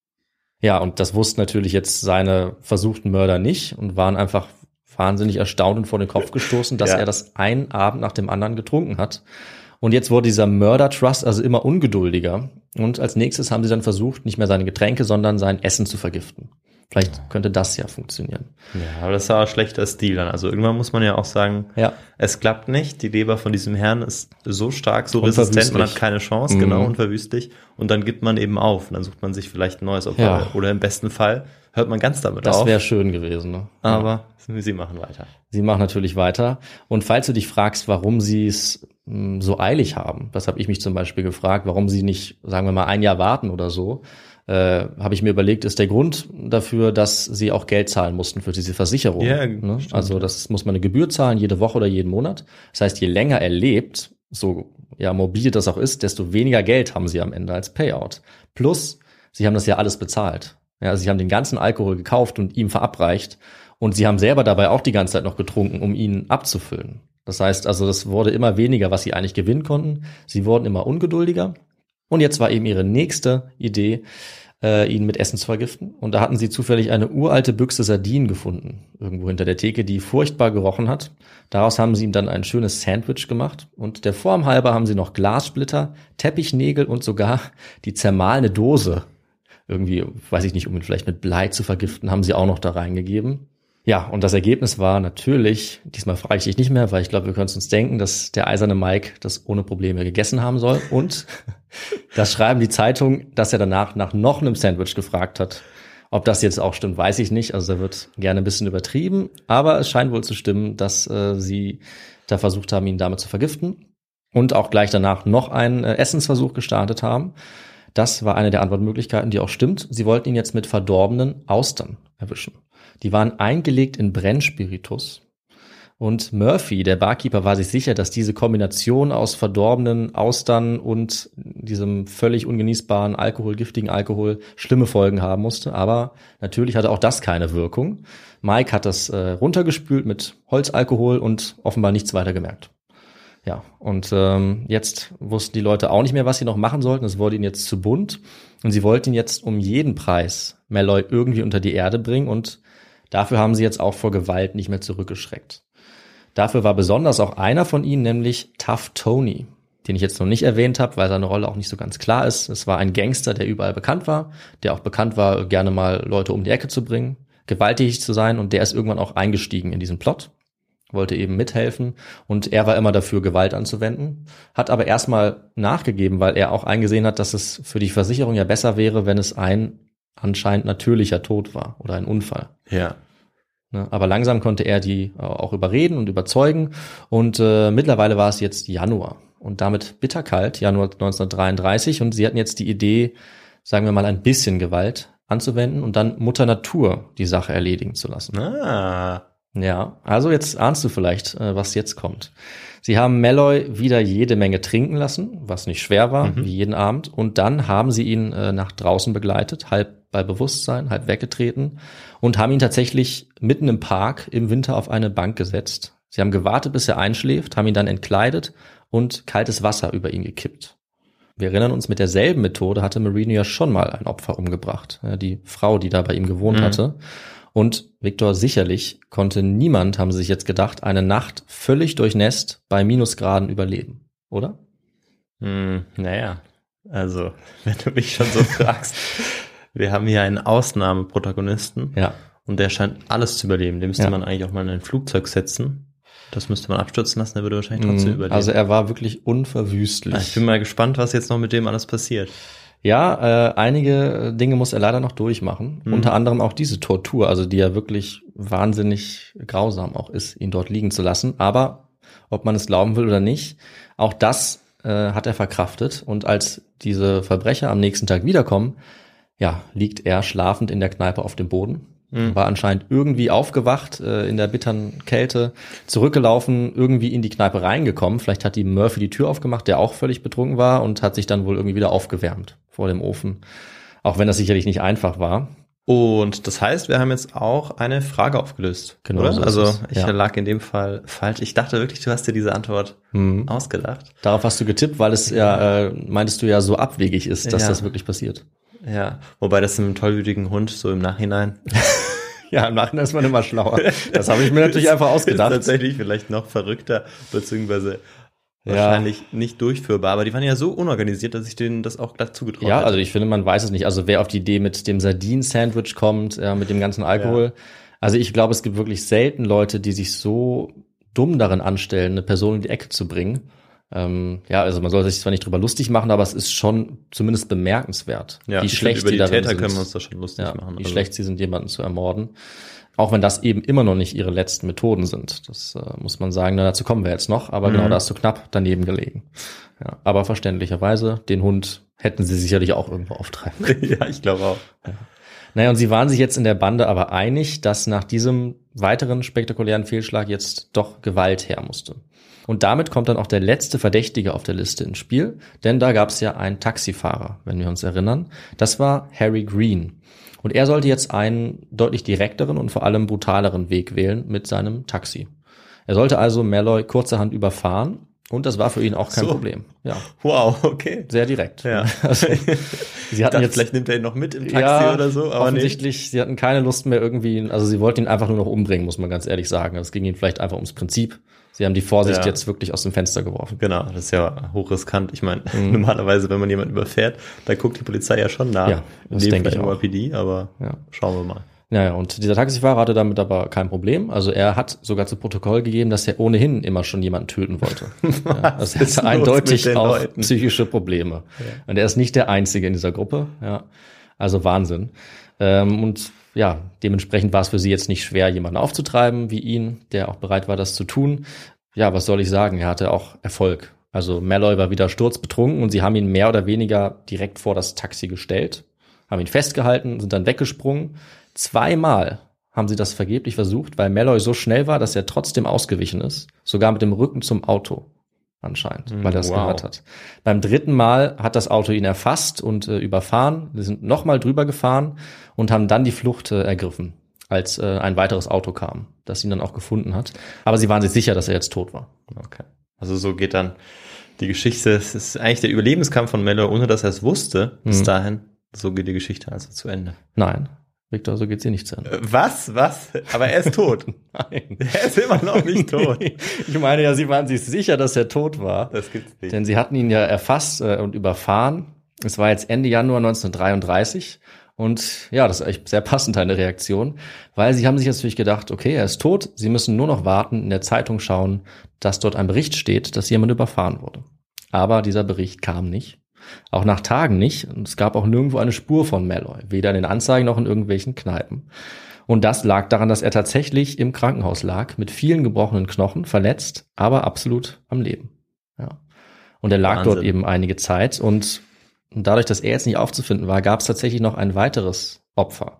Ja, und das wussten natürlich jetzt seine versuchten Mörder nicht und waren einfach wahnsinnig erstaunt und vor den Kopf gestoßen, dass ja. er das einen Abend nach dem anderen getrunken hat. Und jetzt wurde dieser Mörder-Trust also immer ungeduldiger. Und als nächstes haben sie dann versucht, nicht mehr seine Getränke, sondern sein Essen zu vergiften. Vielleicht könnte das ja funktionieren. Ja, aber das war ein schlechter Stil dann. Also irgendwann muss man ja auch sagen, ja. es klappt nicht. Die Leber von diesem Herrn ist so stark, so resistent, man hat keine Chance, mhm. genau, unverwüstlich. Und dann gibt man eben auf. Und dann sucht man sich vielleicht ein neues Opfer. Ja. Oder im besten Fall hört man ganz damit das auf. Das wäre schön gewesen. Ne? Aber ja. sie machen weiter. Sie machen natürlich weiter. Und falls du dich fragst, warum sie es mh, so eilig haben, das habe ich mich zum Beispiel gefragt, warum sie nicht, sagen wir mal, ein Jahr warten oder so, äh, habe ich mir überlegt, ist der Grund dafür, dass sie auch Geld zahlen mussten für diese Versicherung. Ja, ne? Also das muss man eine Gebühr zahlen, jede Woche oder jeden Monat. Das heißt, je länger er lebt, so ja mobil das auch ist, desto weniger Geld haben sie am Ende als Payout. Plus, sie haben das ja alles bezahlt. Ja, also sie haben den ganzen Alkohol gekauft und ihm verabreicht und sie haben selber dabei auch die ganze Zeit noch getrunken, um ihn abzufüllen. Das heißt also, das wurde immer weniger, was sie eigentlich gewinnen konnten. Sie wurden immer ungeduldiger und jetzt war eben ihre nächste Idee, äh, ihn mit Essen zu vergiften. Und da hatten sie zufällig eine uralte Büchse Sardinen gefunden, irgendwo hinter der Theke, die furchtbar gerochen hat. Daraus haben sie ihm dann ein schönes Sandwich gemacht und der Form halber haben sie noch Glassplitter, Teppichnägel und sogar die zermahlene Dose, irgendwie, weiß ich nicht, um ihn vielleicht mit Blei zu vergiften, haben sie auch noch da reingegeben. Ja, und das Ergebnis war natürlich, diesmal frage ich dich nicht mehr, weil ich glaube, wir können es uns denken, dass der eiserne Mike das ohne Probleme gegessen haben soll. Und das schreiben die Zeitungen, dass er danach nach noch einem Sandwich gefragt hat. Ob das jetzt auch stimmt, weiß ich nicht. Also da wird gerne ein bisschen übertrieben. Aber es scheint wohl zu stimmen, dass äh, sie da versucht haben, ihn damit zu vergiften. Und auch gleich danach noch einen äh, Essensversuch gestartet haben. Das war eine der Antwortmöglichkeiten, die auch stimmt. Sie wollten ihn jetzt mit verdorbenen Austern erwischen. Die waren eingelegt in Brennspiritus. Und Murphy, der Barkeeper, war sich sicher, dass diese Kombination aus verdorbenen Austern und diesem völlig ungenießbaren Alkohol, giftigen Alkohol, schlimme Folgen haben musste. Aber natürlich hatte auch das keine Wirkung. Mike hat das äh, runtergespült mit Holzalkohol und offenbar nichts weiter gemerkt. Ja, und ähm, jetzt wussten die Leute auch nicht mehr, was sie noch machen sollten. Es wurde ihnen jetzt zu bunt. Und sie wollten ihn jetzt um jeden Preis Malloy irgendwie unter die Erde bringen. Und dafür haben sie jetzt auch vor Gewalt nicht mehr zurückgeschreckt. Dafür war besonders auch einer von ihnen, nämlich Tough Tony, den ich jetzt noch nicht erwähnt habe, weil seine Rolle auch nicht so ganz klar ist. Es war ein Gangster, der überall bekannt war, der auch bekannt war, gerne mal Leute um die Ecke zu bringen, gewalttätig zu sein. Und der ist irgendwann auch eingestiegen in diesen Plot, wollte eben mithelfen. Und er war immer dafür, Gewalt anzuwenden, hat aber erstmal nachgegeben, weil er auch eingesehen hat, dass es für die Versicherung ja besser wäre, wenn es ein anscheinend natürlicher Tod war oder ein Unfall. Ja. Aber langsam konnte er die auch überreden und überzeugen. Und äh, mittlerweile war es jetzt Januar und damit bitterkalt, Januar neunzehnhundertdreiunddreißig. Und sie hatten jetzt die Idee, sagen wir mal, ein bisschen Gewalt anzuwenden und dann Mutter Natur die Sache erledigen zu lassen. Ah. Ja, also jetzt ahnst du vielleicht, äh, was jetzt kommt. Sie haben Malloy wieder jede Menge trinken lassen, was nicht schwer war, mhm. wie jeden Abend. Und dann haben sie ihn äh, nach draußen begleitet, halb bei Bewusstsein, halb weggetreten und haben ihn tatsächlich mitten im Park im Winter auf eine Bank gesetzt. Sie haben gewartet, bis er einschläft, haben ihn dann entkleidet und kaltes Wasser über ihn gekippt. Wir erinnern uns, mit derselben Methode hatte Marino ja schon mal ein Opfer umgebracht, die Frau, die da bei ihm gewohnt mhm. hatte. Und Victor, sicherlich konnte niemand, haben sie sich jetzt gedacht, eine Nacht völlig durchnässt bei Minusgraden überleben, oder? Hm, naja, also wenn du mich schon so fragst, wir haben hier einen Ausnahmeprotagonisten ja. und der scheint alles zu überleben. Den müsste ja. man eigentlich auch mal in ein Flugzeug setzen. Das müsste man abstürzen lassen, der würde wahrscheinlich trotzdem mhm. überleben. Also er war wirklich unverwüstlich. Ich bin mal gespannt, was jetzt noch mit dem alles passiert. Ja, äh, einige Dinge muss er leider noch durchmachen. Mhm. Unter anderem auch diese Tortur, also die ja wirklich wahnsinnig grausam auch ist, ihn dort liegen zu lassen. Aber ob man es glauben will oder nicht, auch das äh, hat er verkraftet. Und als diese Verbrecher am nächsten Tag wiederkommen, ja, liegt er schlafend in der Kneipe auf dem Boden. Mhm. War anscheinend irgendwie aufgewacht, äh, in der bitteren Kälte, zurückgelaufen, irgendwie in die Kneipe reingekommen. Vielleicht hat die Murphy die Tür aufgemacht, der auch völlig betrunken war und hat sich dann wohl irgendwie wieder aufgewärmt vor dem Ofen. Auch wenn das sicherlich nicht einfach war. Und das heißt, wir haben jetzt auch eine Frage aufgelöst. Genau. Oder? So also es. ich ja. lag in dem Fall falsch. Ich dachte wirklich, du hast dir diese Antwort mhm. ausgedacht. Darauf hast du getippt, weil es ja, äh, meintest du ja, so abwegig ist, dass ja. das wirklich passiert. Ja, wobei das einem tollwütigen Hund so im Nachhinein... Ja, im Nachhinein ist man immer schlauer. Das habe ich mir natürlich einfach ausgedacht. Ist tatsächlich vielleicht noch verrückter, beziehungsweise ja. wahrscheinlich nicht durchführbar. Aber die waren ja so unorganisiert, dass ich denen das auch glatt zugetraut habe. Ja, also ich finde, man weiß es nicht. Also wer auf die Idee mit dem Sardinen-Sandwich kommt, ja, mit dem ganzen Alkohol. Ja. Also ich glaube, es gibt wirklich selten Leute, die sich so dumm darin anstellen, eine Person in die Ecke zu bringen. Ähm, ja, also man soll sich zwar nicht drüber lustig machen, aber es ist schon zumindest bemerkenswert, ja, wie schlecht über sie die darin Täter sind. können wir uns da schon lustig ja, machen. Wie also. schlecht sie sind, jemanden zu ermorden. Auch wenn das eben immer noch nicht ihre letzten Methoden sind. Das äh, muss man sagen, na, dazu kommen wir jetzt noch. Aber mhm. genau, da hast du knapp daneben gelegen. Ja, aber verständlicherweise, den Hund hätten sie sicherlich auch irgendwo auftreiben können. Ja, ich glaube auch. Ja. Naja, und sie waren sich jetzt in der Bande aber einig, dass nach diesem weiteren spektakulären Fehlschlag jetzt doch Gewalt her musste. Und damit kommt dann auch der letzte Verdächtige auf der Liste ins Spiel, denn da gab es ja einen Taxifahrer, wenn wir uns erinnern. Das war Harry Green. Und er sollte jetzt einen deutlich direkteren und vor allem brutaleren Weg wählen mit seinem Taxi. Er sollte also Malloy kurzerhand überfahren und das war für ihn auch kein so. Problem. Ja. Wow, okay. Sehr direkt. Ja. Also, sie hatten dachte, jetzt vielleicht nimmt er ihn noch mit im Taxi ja, oder so, aber offensichtlich, nee. Sie hatten keine Lust mehr irgendwie, also sie wollten ihn einfach nur noch umbringen, muss man ganz ehrlich sagen. Es ging ihnen vielleicht einfach ums Prinzip. Sie haben die Vorsicht ja. jetzt wirklich aus dem Fenster geworfen. Genau, das ist ja hochriskant. Ich meine, mhm. normalerweise, wenn man jemanden überfährt, da guckt die Polizei ja schon nach. Ja, das denke ich auch. N Y P D, aber ja. schauen wir mal. Naja, und dieser Taxifahrer hatte damit aber kein Problem. Also er hat sogar zu Protokoll gegeben, dass er ohnehin immer schon jemanden töten wollte. Ja, das ist eindeutig auch Leuten? psychische Probleme. Ja. Und er ist nicht der Einzige in dieser Gruppe. Ja, also Wahnsinn. Ähm, und ja, dementsprechend war es für sie jetzt nicht schwer, jemanden aufzutreiben wie ihn, der auch bereit war, das zu tun. Ja, was soll ich sagen? Er hatte auch Erfolg. Also Malloy war wieder sturzbetrunken und sie haben ihn mehr oder weniger direkt vor das Taxi gestellt, haben ihn festgehalten, sind dann weggesprungen. Zweimal haben sie das vergeblich versucht, weil Malloy so schnell war, dass er trotzdem ausgewichen ist, sogar mit dem Rücken zum Auto anscheinend, weil er das wow. gehört hat. Beim dritten Mal hat das Auto ihn erfasst und äh, überfahren. Sie sind nochmal drüber gefahren und haben dann die Flucht äh, ergriffen, als äh, ein weiteres Auto kam, das ihn dann auch gefunden hat. Aber sie waren sich sicher, dass er jetzt tot war. Okay. Also so geht dann die Geschichte. Es ist eigentlich der Überlebenskampf von Malloy, ohne dass er es wusste, bis mhm. dahin. So geht die Geschichte also zu Ende. Nein, Victor, so geht's hier nicht zu Ende. Was? Was? Aber er ist tot. Nein. Er ist immer noch nicht tot. Ich meine ja, sie waren sich sicher, dass er tot war. Das gibt's nicht. Denn sie hatten ihn ja erfasst äh, und überfahren. Es war jetzt Ende Januar neunzehnhundertdreiunddreißig. Und ja, das ist echt sehr passend, eine Reaktion. Weil sie haben sich jetzt natürlich gedacht, okay, er ist tot. Sie müssen nur noch warten, in der Zeitung schauen, dass dort ein Bericht steht, dass jemand überfahren wurde. Aber dieser Bericht kam nicht. Auch nach Tagen nicht. Und es gab auch nirgendwo eine Spur von Malloy. Weder in den Anzeigen noch in irgendwelchen Kneipen. Und das lag daran, dass er tatsächlich im Krankenhaus lag, mit vielen gebrochenen Knochen, verletzt, aber absolut am Leben. Ja. Und er lag Wahnsinn. Dort eben einige Zeit. Und dadurch, dass er jetzt nicht aufzufinden war, gab es tatsächlich noch ein weiteres Opfer.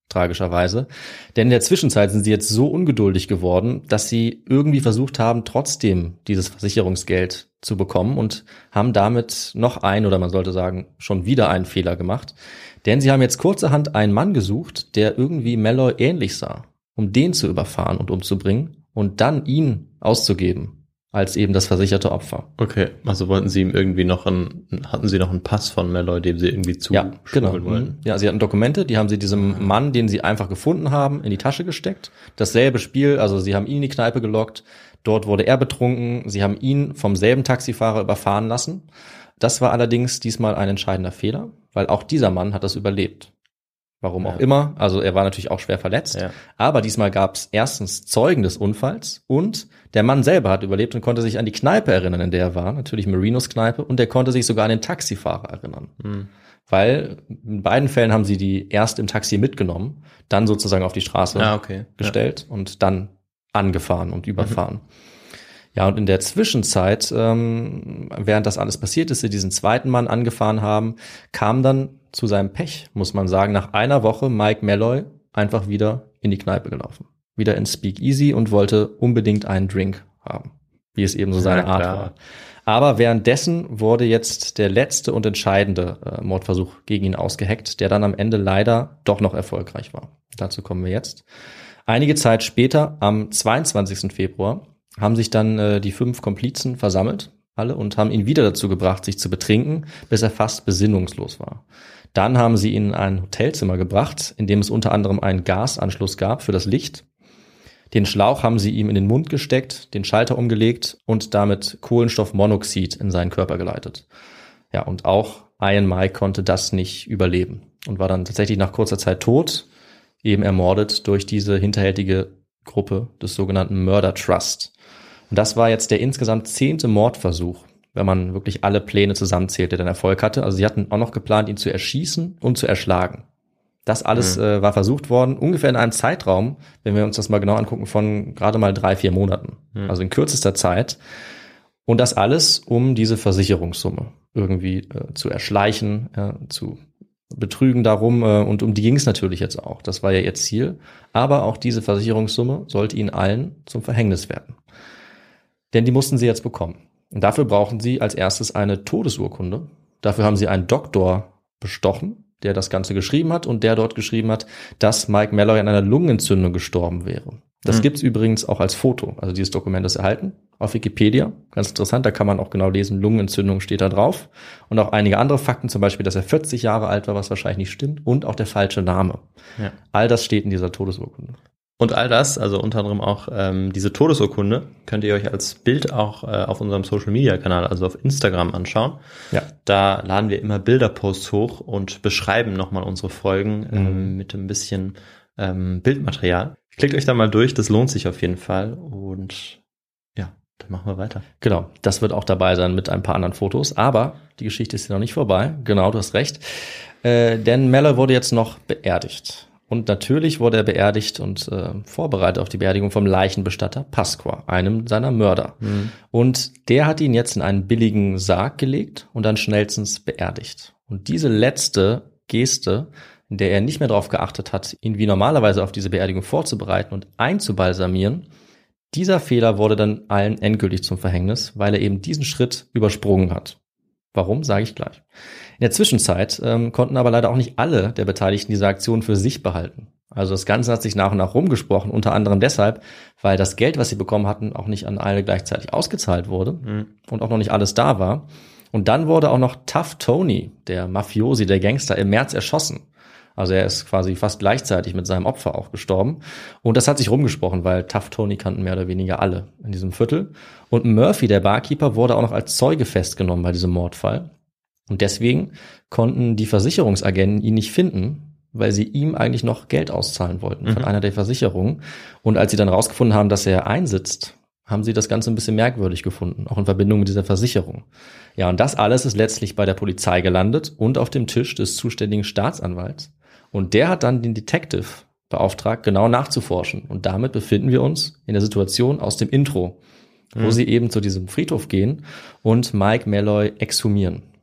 tragischerweise. Denn in der Zwischenzeit sind sie jetzt so ungeduldig geworden, dass sie irgendwie versucht haben, trotzdem dieses Versicherungsgeld zu bekommen und haben damit noch einen, oder man sollte sagen, schon wieder einen Fehler gemacht. Denn sie haben jetzt kurzerhand einen Mann gesucht, der irgendwie Malloy ähnlich sah, um den zu überfahren und umzubringen und dann ihn auszugeben als eben das versicherte Opfer. Okay, also wollten sie ihm irgendwie noch einen, hatten sie noch einen Pass von Malloy, dem sie irgendwie zu Ja, genau. wollten? Ja, sie hatten Dokumente, die haben sie diesem Mann, den sie einfach gefunden haben, in die Tasche gesteckt. Dasselbe Spiel, also sie haben ihn in die Kneipe gelockt, dort wurde er betrunken, sie haben ihn vom selben Taxifahrer überfahren lassen. Das war allerdings diesmal ein entscheidender Fehler, weil auch dieser Mann hat das überlebt. Warum auch ja. immer, also er war natürlich auch schwer verletzt, Ja. aber diesmal gab es erstens Zeugen des Unfalls und der Mann selber hat überlebt und konnte sich an die Kneipe erinnern, in der er war, natürlich Marinos Kneipe, und er konnte sich sogar an den Taxifahrer erinnern. Mhm. Weil in beiden Fällen haben sie die erst im Taxi mitgenommen, dann sozusagen auf die Straße Ah, okay. gestellt ja. und dann angefahren und überfahren. Mhm. Ja, und in der Zwischenzeit, ähm, während das alles passiert ist, sie diesen zweiten Mann angefahren haben, kam dann zu seinem Pech, muss man sagen, nach einer Woche Mike Malloy einfach wieder in die Kneipe gelaufen. Wieder ins Speakeasy und wollte unbedingt einen Drink haben, wie es eben so seine ja, Art klar. war. Aber währenddessen wurde jetzt der letzte und entscheidende äh, Mordversuch gegen ihn ausgeheckt, der dann am Ende leider doch noch erfolgreich war. Dazu kommen wir jetzt. Einige Zeit später, am zweiundzwanzigsten Februar, haben sich dann äh, die fünf Komplizen versammelt, alle, und haben ihn wieder dazu gebracht, sich zu betrinken, bis er fast besinnungslos war. Dann haben sie ihn in ein Hotelzimmer gebracht, in dem es unter anderem einen Gasanschluss gab für das Licht. Den Schlauch haben sie ihm in den Mund gesteckt, den Schalter umgelegt und damit Kohlenstoffmonoxid in seinen Körper geleitet. Ja, und auch Ian Mike konnte das nicht überleben und war dann tatsächlich nach kurzer Zeit tot, eben ermordet durch diese hinterhältige Gruppe des sogenannten Murder Trust. Und das war jetzt der insgesamt zehnte Mordversuch, wenn man wirklich alle Pläne zusammenzählt, der dann Erfolg hatte. Also sie hatten auch noch geplant, ihn zu erschießen und zu erschlagen. Das alles mhm. äh, war versucht worden, ungefähr in einem Zeitraum, wenn wir uns das mal genau angucken, von gerade mal drei, vier Monaten. Mhm. Also in kürzester Zeit. Und das alles, um diese Versicherungssumme irgendwie äh, zu erschleichen, äh, zu betrügen darum. Äh, und um die ging es natürlich jetzt auch. Das war ja ihr Ziel. Aber auch diese Versicherungssumme sollte ihnen allen zum Verhängnis werden. Denn die mussten sie jetzt bekommen. Und dafür brauchen sie als erstes eine Todesurkunde. Dafür haben sie einen Doktor bestochen, der das Ganze geschrieben hat und der dort geschrieben hat, dass Mike Malloy an einer Lungenentzündung gestorben wäre. Das mhm. gibt's übrigens auch als Foto. Also dieses Dokument ist erhalten auf Wikipedia. Ganz interessant, da kann man auch genau lesen, Lungenentzündung steht da drauf. Und auch einige andere Fakten, zum Beispiel, dass er vierzig Jahre alt war, was wahrscheinlich nicht stimmt. Und auch der falsche Name. Ja. All das steht in dieser Todesurkunde. Und all das, also unter anderem auch ähm, diese Todesurkunde, könnt ihr euch als Bild auch äh, auf unserem Social-Media-Kanal, also auf Instagram, anschauen. Ja. Da laden wir immer Bilderposts hoch und beschreiben nochmal unsere Folgen mhm. ähm, mit ein bisschen ähm, Bildmaterial. Klickt euch da mal durch, das lohnt sich auf jeden Fall. Und ja, dann machen wir weiter. Genau, das wird auch dabei sein mit ein paar anderen Fotos. Aber die Geschichte ist ja noch nicht vorbei. Genau, du hast recht. Äh, denn Malloy wurde jetzt noch beerdigt. Und natürlich wurde er beerdigt und äh, vorbereitet auf die Beerdigung vom Leichenbestatter Pasqua, einem seiner Mörder. Mhm. Und der hat ihn jetzt in einen billigen Sarg gelegt und dann schnellstens beerdigt. Und diese letzte Geste, in der er nicht mehr darauf geachtet hat, ihn wie normalerweise auf diese Beerdigung vorzubereiten und einzubalsamieren, dieser Fehler wurde dann allen endgültig zum Verhängnis, weil er eben diesen Schritt übersprungen hat. Warum, sage ich gleich. In der Zwischenzeit ähm, konnten aber leider auch nicht alle der Beteiligten diese Aktion für sich behalten. Also das Ganze hat sich nach und nach rumgesprochen, unter anderem deshalb, weil das Geld, was sie bekommen hatten, auch nicht an alle gleichzeitig ausgezahlt wurde mhm. und auch noch nicht alles da war. Und dann wurde auch noch Tough Tony, der Mafiosi, der Gangster, im März erschossen. Also er ist quasi fast gleichzeitig mit seinem Opfer auch gestorben. Und das hat sich rumgesprochen, weil Tough Tony kannten mehr oder weniger alle in diesem Viertel. Und Murphy, der Barkeeper, wurde auch noch als Zeuge festgenommen bei diesem Mordfall. Und deswegen konnten die Versicherungsagenten ihn nicht finden, weil sie ihm eigentlich noch Geld auszahlen wollten von mhm. einer der Versicherungen. Und als sie dann rausgefunden haben, dass er einsitzt, haben sie das Ganze ein bisschen merkwürdig gefunden, auch in Verbindung mit dieser Versicherung. Ja, und das alles ist letztlich bei der Polizei gelandet und auf dem Tisch des zuständigen Staatsanwalts. Und der hat dann den Detective beauftragt, genau nachzuforschen. Und damit befinden wir uns in der Situation aus dem Intro, wo mhm. sie eben zu diesem Friedhof gehen und Mike Malloy exhumieren.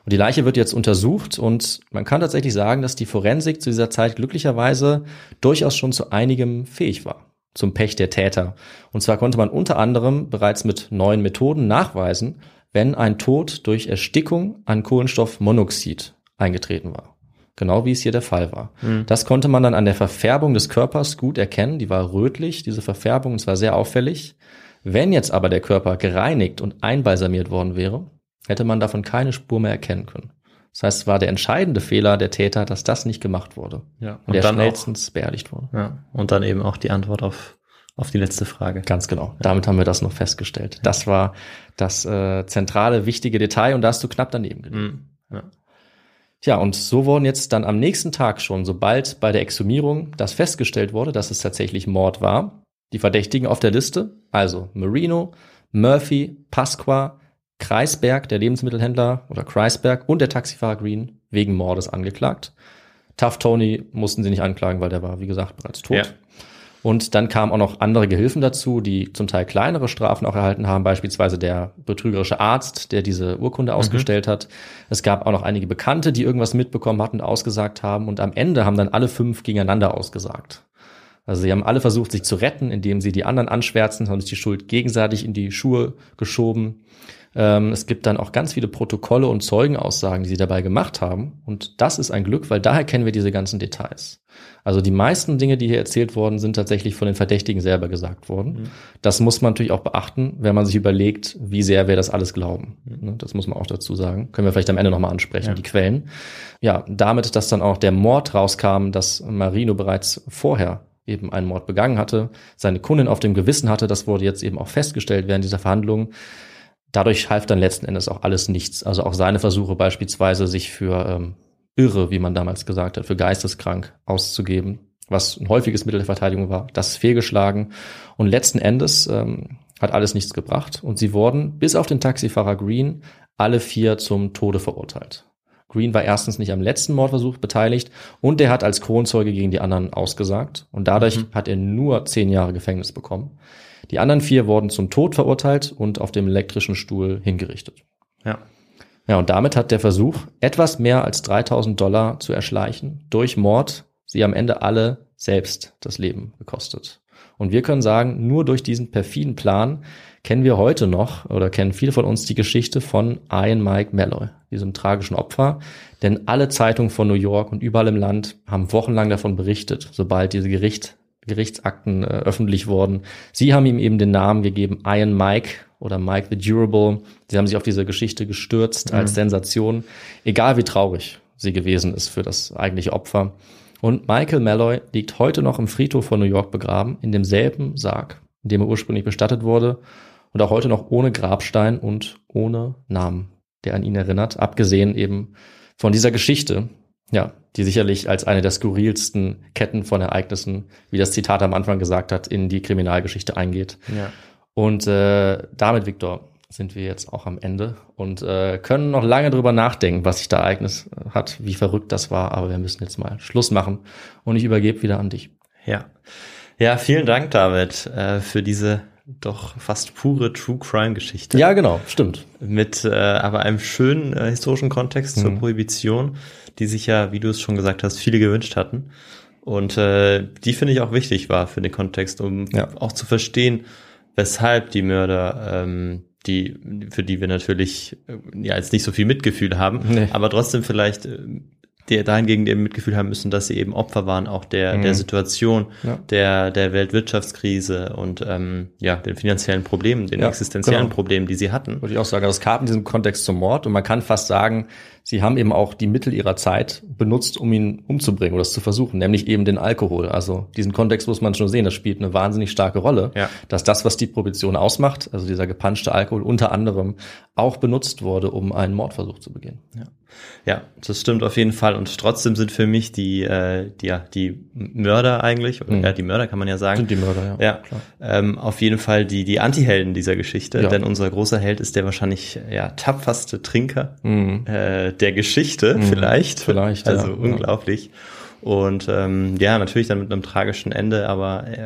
Und die Leiche wird jetzt untersucht und man kann tatsächlich sagen, dass die Forensik zu dieser Zeit glücklicherweise durchaus schon zu einigem fähig war. Zum Pech der Täter. Und zwar konnte man unter anderem bereits mit neuen Methoden nachweisen, wenn ein Tod durch Erstickung an Kohlenstoffmonoxid eingetreten war. Genau wie es hier der Fall war. Mhm. Das konnte man dann an der Verfärbung des Körpers gut erkennen. Die war rötlich, diese Verfärbung, und zwar sehr auffällig. Wenn jetzt aber der Körper gereinigt und einbalsamiert worden wäre, hätte man davon keine Spur mehr erkennen können. Das heißt, es war der entscheidende Fehler der Täter, dass das nicht gemacht wurde. Ja. Und, und der dann schnellstens auch, beerdigt wurde. Ja. Und dann eben auch die Antwort auf, auf die letzte Frage. Ganz genau. Damit haben wir das noch festgestellt. Das war das äh, zentrale, wichtige Detail und da hast du knapp daneben gelegen. Mhm. Ja. Ja, und so wurden jetzt dann am nächsten Tag schon, sobald bei der Exhumierung das festgestellt wurde, dass es tatsächlich Mord war, die Verdächtigen auf der Liste, also Marino, Murphy, Pasqua, Kreisberg, der Lebensmittelhändler, oder Kreisberg und der Taxifahrer Green wegen Mordes angeklagt. Tough Tony mussten sie nicht anklagen, weil der war, wie gesagt, bereits tot. Ja. Und dann kamen auch noch andere Gehilfen dazu, die zum Teil kleinere Strafen auch erhalten haben, beispielsweise der betrügerische Arzt, der diese Urkunde ausgestellt mhm. hat. Es gab auch noch einige Bekannte, die irgendwas mitbekommen hatten und ausgesagt haben. Und am Ende haben dann alle fünf gegeneinander ausgesagt. Also sie haben alle versucht, sich zu retten, indem sie die anderen anschwärzen, haben sich die Schuld gegenseitig in die Schuhe geschoben. Ähm, es gibt dann auch ganz viele Protokolle und Zeugenaussagen, die sie dabei gemacht haben. Und das ist ein Glück, weil daher kennen wir diese ganzen Details. Also die meisten Dinge, die hier erzählt worden sind, tatsächlich von den Verdächtigen selber gesagt worden. Mhm. Das muss man natürlich auch beachten, wenn man sich überlegt, wie sehr wir das alles glauben. Mhm. Das muss man auch dazu sagen. Können wir vielleicht am Ende nochmal ansprechen, ja. Die Quellen. Ja, damit, dass dann auch der Mord rauskam, dass Marino bereits vorher eben einen Mord begangen hatte, seine Kundin auf dem Gewissen hatte, das wurde jetzt eben auch festgestellt während dieser Verhandlungen. Dadurch half dann letzten Endes auch alles nichts. Also auch seine Versuche beispielsweise, sich für ähm, irre, wie man damals gesagt hat, für geisteskrank auszugeben, was ein häufiges Mittel der Verteidigung war, das ist fehlgeschlagen. Und letzten Endes ähm, hat alles nichts gebracht. Und sie wurden, bis auf den Taxifahrer Green, alle vier zum Tode verurteilt. Green war erstens nicht am letzten Mordversuch beteiligt und der hat als Kronzeuge gegen die anderen ausgesagt. Und dadurch mhm. hat er nur zehn Jahre Gefängnis bekommen. Die anderen vier wurden zum Tod verurteilt und auf dem elektrischen Stuhl hingerichtet. Ja. Ja, und damit hat der Versuch, etwas mehr als dreitausend Dollar zu erschleichen, durch Mord, sie am Ende alle selbst das Leben gekostet. Und wir können sagen, nur durch diesen perfiden Plan kennen wir heute noch, oder kennen viele von uns, die Geschichte von Ian Mike Malloy, diesem tragischen Opfer. Denn alle Zeitungen von New York und überall im Land haben wochenlang davon berichtet, sobald diese Gericht Gerichtsakten äh, öffentlich wurden. Sie haben ihm eben den Namen gegeben, Iron Mike oder Mike the Durable. Sie haben sich auf diese Geschichte gestürzt mhm. als Sensation, egal wie traurig sie gewesen ist für das eigentliche Opfer. Und Michael Malloy liegt heute noch im Friedhof von New York begraben, in demselben Sarg, in dem er ursprünglich bestattet wurde und auch heute noch ohne Grabstein und ohne Namen, der an ihn erinnert, abgesehen eben von dieser Geschichte, ja, die sicherlich als eine der skurrilsten Ketten von Ereignissen, wie das Zitat am Anfang gesagt hat, in die Kriminalgeschichte eingeht. Ja. Und äh, damit, Victor, sind wir jetzt auch am Ende und äh, können noch lange drüber nachdenken, was sich da ereignet hat, wie verrückt das war, aber wir müssen jetzt mal Schluss machen und ich übergebe wieder an dich. Ja, ja, vielen Dank, David, äh, für diese doch fast pure True-Crime-Geschichte. Ja, genau, stimmt. Mit äh, aber einem schönen äh, historischen Kontext zur mhm. Prohibition, die sich ja, wie du es schon gesagt hast, viele gewünscht hatten. Und äh, die finde ich auch wichtig war für den Kontext, um ja. auch zu verstehen, weshalb die Mörder, ähm, die für die wir natürlich äh, ja jetzt nicht so viel Mitgefühl haben, nee. aber trotzdem vielleicht äh, die dahingegen eben Mitgefühl haben müssen, dass sie eben Opfer waren, auch der mhm. der Situation, ja. der der Weltwirtschaftskrise und ähm, ja den finanziellen Problemen, den ja, existenziellen genau. Problemen, die sie hatten. Würde ich auch sagen, also es kam in diesem Kontext zum Mord und man kann fast sagen, sie haben eben auch die Mittel ihrer Zeit benutzt, um ihn umzubringen oder es zu versuchen, nämlich eben den Alkohol. Also diesen Kontext muss man schon sehen, das spielt eine wahnsinnig starke Rolle, ja. dass das, was die Prohibition ausmacht, also dieser gepanschte Alkohol unter anderem auch benutzt wurde, um einen Mordversuch zu begehen. Ja. Ja, das stimmt auf jeden Fall. Und trotzdem sind für mich die, äh, die, ja, die Mörder eigentlich, oder mhm. ja, die Mörder kann man ja sagen. Sind die Mörder, ja. Ja, klar. Ähm, auf jeden Fall die, die Antihelden dieser Geschichte. Ja. Denn unser großer Held ist der wahrscheinlich, ja, tapferste Trinker mhm. äh, der Geschichte, mhm. vielleicht. Vielleicht, Also ja. unglaublich. Und ähm, ja, natürlich dann mit einem tragischen Ende, aber er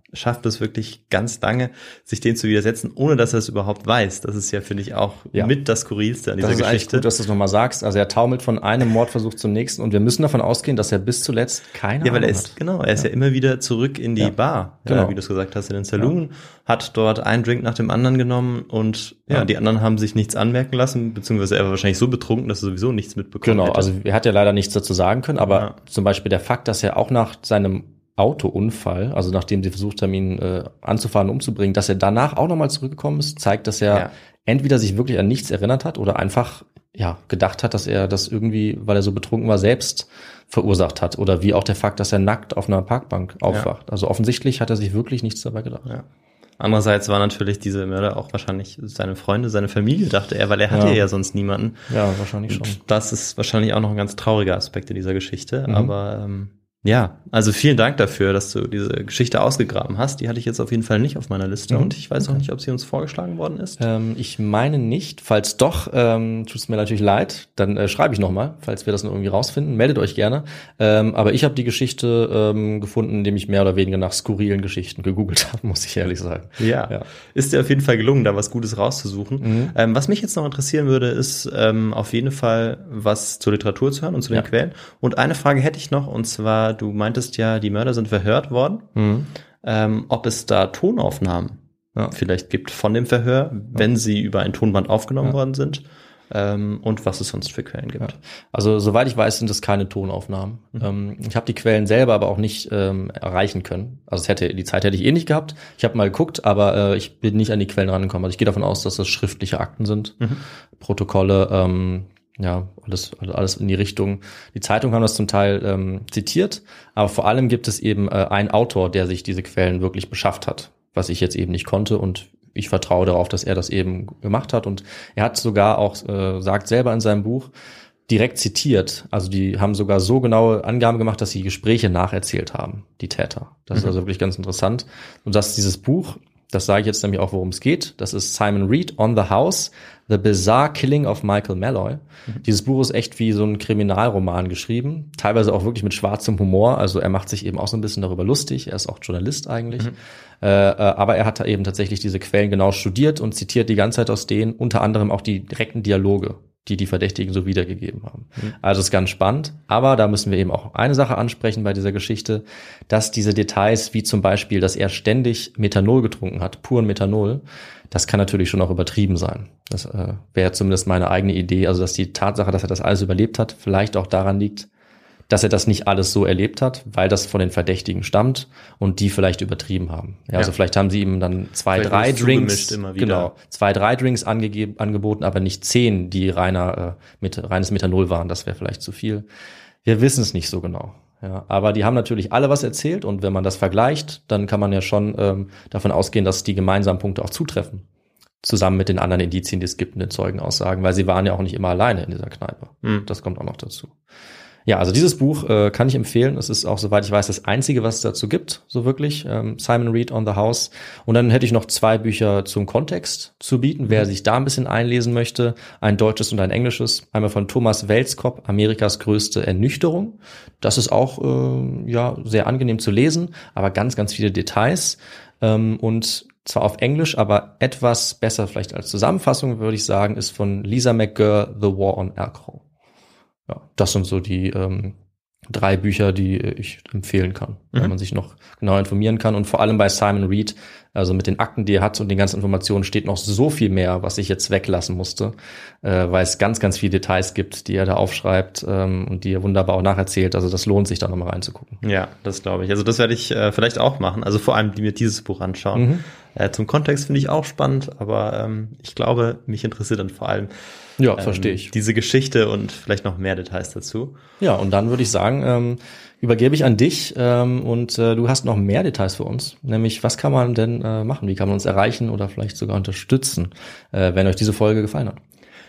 schafft es wirklich ganz lange, sich dem zu widersetzen, ohne dass er es überhaupt weiß. Das ist ja, finde ich, auch ja. mit das Skurrilste an dieser Geschichte. Das ist eigentlich gut, dass du es nochmal sagst. Also er taumelt von einem Mordversuch zum nächsten und wir müssen davon ausgehen, dass er bis zuletzt keine Ja, weil er Ahnung ist, hat. genau, er ist ja. ja immer wieder zurück in die ja. Bar, genau. ja, wie du es gesagt hast, in den Saloon, ja. hat dort einen Drink nach dem anderen genommen und ja, ja, die anderen haben sich nichts anmerken lassen, beziehungsweise er war wahrscheinlich so betrunken, dass er sowieso nichts mitbekommen Genau, hätte. also er hat ja leider nichts dazu sagen können, aber ja. zum Beispiel der Fakt, dass er auch nach seinem Autounfall, also nachdem sie versucht haben, ihn äh, anzufahren, umzubringen, dass er danach auch nochmal zurückgekommen ist, zeigt, dass er ja. entweder sich wirklich an nichts erinnert hat oder einfach ja gedacht hat, dass er das irgendwie, weil er so betrunken war, selbst verursacht hat. Oder wie auch der Fakt, dass er nackt auf einer Parkbank aufwacht. Ja. Also offensichtlich hat er sich wirklich nichts dabei gedacht. Ja. Andererseits war natürlich diese Mörder auch wahrscheinlich seine Freunde, seine Familie, dachte er, weil er hatte ja, ja sonst niemanden. Ja, wahrscheinlich schon. Das ist wahrscheinlich auch noch ein ganz trauriger Aspekt in dieser Geschichte, mhm. aber ähm, ja, also vielen Dank dafür, dass du diese Geschichte ausgegraben hast. Die hatte ich jetzt auf jeden Fall nicht auf meiner Liste mhm. und ich weiß okay. auch nicht, ob sie uns vorgeschlagen worden ist. Ähm, ich meine nicht. Falls doch, ähm, tut es mir natürlich leid. Dann äh, schreibe ich nochmal, falls wir das noch irgendwie rausfinden. Meldet euch gerne. Ähm, aber ich habe die Geschichte ähm, gefunden, indem ich mehr oder weniger nach skurrilen Geschichten gegoogelt habe, muss ich ehrlich sagen. Ja, ja. Ist dir auf jeden Fall gelungen, da was Gutes rauszusuchen. Mhm. Ähm, was mich jetzt noch interessieren würde, ist ähm, auf jeden Fall was zur Literatur zu hören und zu den ja. Quellen. Und eine Frage hätte ich noch, und zwar du meintest ja, die Mörder sind verhört worden. Mhm. Ähm, ob es da Tonaufnahmen ja. vielleicht gibt von dem Verhör, ja. wenn sie über ein Tonband aufgenommen ja. worden sind. Ähm, und was es sonst für Quellen gibt. Ja. Also soweit ich weiß, sind es keine Tonaufnahmen. Mhm. Ähm, ich habe die Quellen selber aber auch nicht ähm, erreichen können. Also es hätte die Zeit hätte ich eh nicht gehabt. Ich habe mal geguckt, aber äh, ich bin nicht an die Quellen rangekommen. Also ich gehe davon aus, dass das schriftliche Akten sind, mhm. Protokolle, ähm, ja, alles, alles in die Richtung. Die Zeitungen haben das zum Teil ähm, zitiert, aber vor allem gibt es eben äh, einen Autor, der sich diese Quellen wirklich beschafft hat, was ich jetzt eben nicht konnte und ich vertraue darauf, dass er das eben gemacht hat und er hat sogar auch, äh, sagt selber in seinem Buch, direkt zitiert. Also die haben sogar so genaue Angaben gemacht, dass sie Gespräche nacherzählt haben, die Täter. Das mhm. ist also wirklich ganz interessant. Und dass dieses Buch, das sage ich jetzt nämlich auch, worum es geht. Das ist Simon Reed, On the House, The Bizarre Killing of Michael Malloy. Mhm. Dieses Buch ist echt wie so ein Kriminalroman geschrieben, teilweise auch wirklich mit schwarzem Humor. Also er macht sich eben auch so ein bisschen darüber lustig. Er ist auch Journalist eigentlich. Mhm. Äh, aber er hat da eben tatsächlich diese Quellen genau studiert und zitiert die ganze Zeit aus denen, unter anderem auch die direkten Dialoge, die die Verdächtigen so wiedergegeben haben. Mhm. Also ist ganz spannend. Aber da müssen wir eben auch eine Sache ansprechen bei dieser Geschichte, dass diese Details, wie zum Beispiel, dass er ständig Methanol getrunken hat, puren Methanol, das kann natürlich schon auch übertrieben sein. Das äh, wäre zumindest meine eigene Idee. Also dass die Tatsache, dass er das alles überlebt hat, vielleicht auch daran liegt, dass er das nicht alles so erlebt hat, weil das von den Verdächtigen stammt und die vielleicht übertrieben haben. Ja, ja. Also vielleicht haben sie ihm dann zwei, vielleicht drei Drinks, immer wieder. genau, zwei, drei Drinks angegeben, angeboten, aber nicht zehn, die reiner, äh, mit, reines Methanol waren. Das wäre vielleicht zu viel. Wir wissen es nicht so genau. Ja, aber die haben natürlich alle was erzählt und wenn man das vergleicht, dann kann man ja schon ähm, davon ausgehen, dass die gemeinsamen Punkte auch zutreffen. Zusammen mit den anderen Indizien, die es gibt in den Zeugenaussagen, weil sie waren ja auch nicht immer alleine in dieser Kneipe. Mhm. Das kommt auch noch dazu. Ja, also dieses Buch äh, kann ich empfehlen. Es ist auch, soweit ich weiß, das einzige, was es dazu gibt, so wirklich. Ähm, Simon Reed, On the House. Und dann hätte ich noch zwei Bücher zum Kontext zu bieten, wer sich da ein bisschen einlesen möchte. Ein deutsches und ein englisches. Einmal von Thomas Welskop, Amerikas größte Ernüchterung. Das ist auch äh, ja sehr angenehm zu lesen, aber ganz, ganz viele Details. Ähm, und zwar auf Englisch, aber etwas besser vielleicht als Zusammenfassung, würde ich sagen, ist von Lisa McGurr, The War on Alcohol. Ja, das sind so die ähm, drei Bücher, die ich empfehlen kann, mhm. wenn man sich noch genau informieren kann. Und vor allem bei Simon Reed, also mit den Akten, die er hat und den ganzen Informationen, steht noch so viel mehr, was ich jetzt weglassen musste, äh, weil es ganz, ganz viele Details gibt, die er da aufschreibt ähm, und die er wunderbar auch nacherzählt. Also das lohnt sich da nochmal reinzugucken. Ja, das glaube ich. Also das werde ich äh, vielleicht auch machen. Also vor allem, die mir dieses Buch anschauen. Mhm. Äh, zum Kontext finde ich auch spannend, aber ähm, ich glaube, mich interessiert dann vor allem Ja, ähm, verstehe ich. diese Geschichte und vielleicht noch mehr Details dazu. Ja, und dann würde ich sagen, ähm, übergebe ich an dich ähm, und äh, du hast noch mehr Details für uns. Nämlich, was kann man denn äh, machen? Wie kann man uns erreichen oder vielleicht sogar unterstützen, äh, wenn euch diese Folge gefallen hat?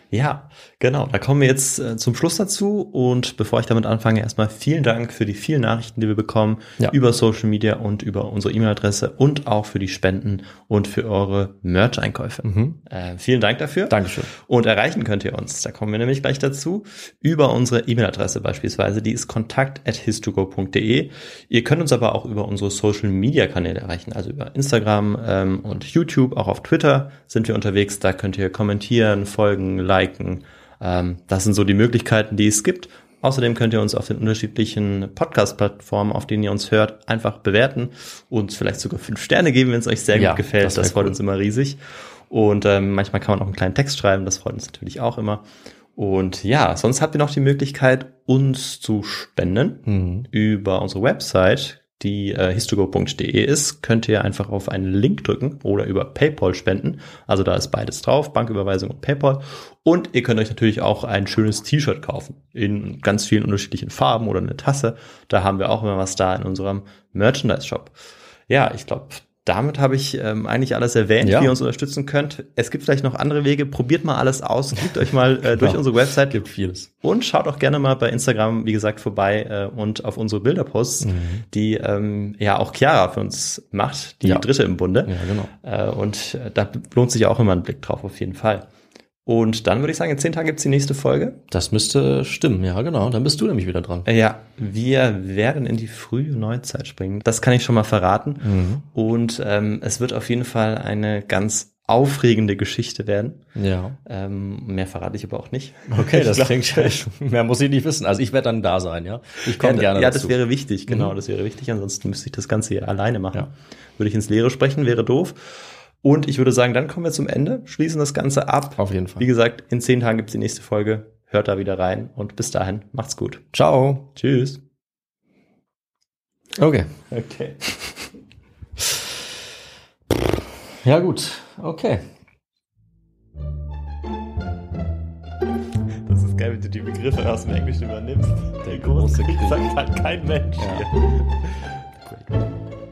Ja, genau. Da kommen wir jetzt äh, zum Schluss dazu. Und bevor ich damit anfange, erstmal vielen Dank für die vielen Nachrichten, die wir bekommen ja. über Social Media und über unsere E-Mail-Adresse und auch für die Spenden und für eure Merch-Einkäufe. Mhm. Äh, vielen Dank dafür. Dankeschön. Und erreichen könnt ihr uns, da kommen wir nämlich gleich dazu, über unsere E-Mail-Adresse beispielsweise. Die ist kontakt at histogo punkt de. Ihr könnt uns aber auch über unsere Social-Media-Kanäle erreichen, also über Instagram ähm, und YouTube, auch auf Twitter sind wir unterwegs. Da könnt ihr kommentieren, folgen, liken. Ähm, das sind so die Möglichkeiten, die es gibt. Außerdem könnt ihr uns auf den unterschiedlichen Podcast-Plattformen, auf denen ihr uns hört, einfach bewerten und vielleicht sogar fünf Sterne geben, wenn es euch sehr ja, gut gefällt. Das, das freut cool. uns immer riesig. Und ähm, manchmal kann man auch einen kleinen Text schreiben. Das freut uns natürlich auch immer. Und ja, sonst habt ihr noch die Möglichkeit, uns zu spenden mhm. über unsere Website, die äh, histogo punkt de ist, könnt ihr einfach auf einen Link drücken oder über PayPal spenden. Also da ist beides drauf, Banküberweisung und PayPal. Und ihr könnt euch natürlich auch ein schönes T-Shirt kaufen in ganz vielen unterschiedlichen Farben oder eine Tasse. Da haben wir auch immer was da in unserem Merchandise-Shop. Ja, ich glaube, damit habe ich ähm, eigentlich alles erwähnt, ja. wie ihr uns unterstützen könnt. Es gibt vielleicht noch andere Wege. Probiert mal alles aus. Klickt euch mal äh, durch ja, unsere Website. Gibt vieles. Und schaut auch gerne mal bei Instagram, wie gesagt, vorbei äh, und auf unsere Bilderposts, mhm. die ähm, ja auch Chiara für uns macht, die ja. dritte im Bunde. Ja, genau. Äh, und äh, da lohnt sich auch immer ein Blick drauf, auf jeden Fall. Und dann würde ich sagen, in zehn Tagen gibt's die nächste Folge. Das müsste stimmen, ja genau. Dann bist du nämlich wieder dran. Ja, wir werden in die frühe Neuzeit springen. Das kann ich schon mal verraten. Mhm. Und ähm, es wird auf jeden Fall eine ganz aufregende Geschichte werden. Ja. Ähm, mehr verrate ich aber auch nicht. Okay, das klingt schlecht. Mehr muss ich nicht wissen. Also ich werde dann da sein, ja. Ich komme ja, gerne Ja, dazu. das wäre wichtig, genau. Mhm. Das wäre wichtig. Ansonsten müsste ich das Ganze hier alleine machen. Ja. Würde ich ins Leere sprechen, wäre doof. Und ich würde sagen, dann kommen wir zum Ende, schließen das Ganze ab. Auf jeden Fall. Wie gesagt, in zehn Tagen gibt's die nächste Folge. Hört da wieder rein und bis dahin, macht's gut. Ciao. Tschüss. Okay. Okay. Ja gut, okay. Das ist geil, wenn du die Begriffe aus dem Englischen übernimmst. Der große Krieg sagt halt kein Mensch ja. hier.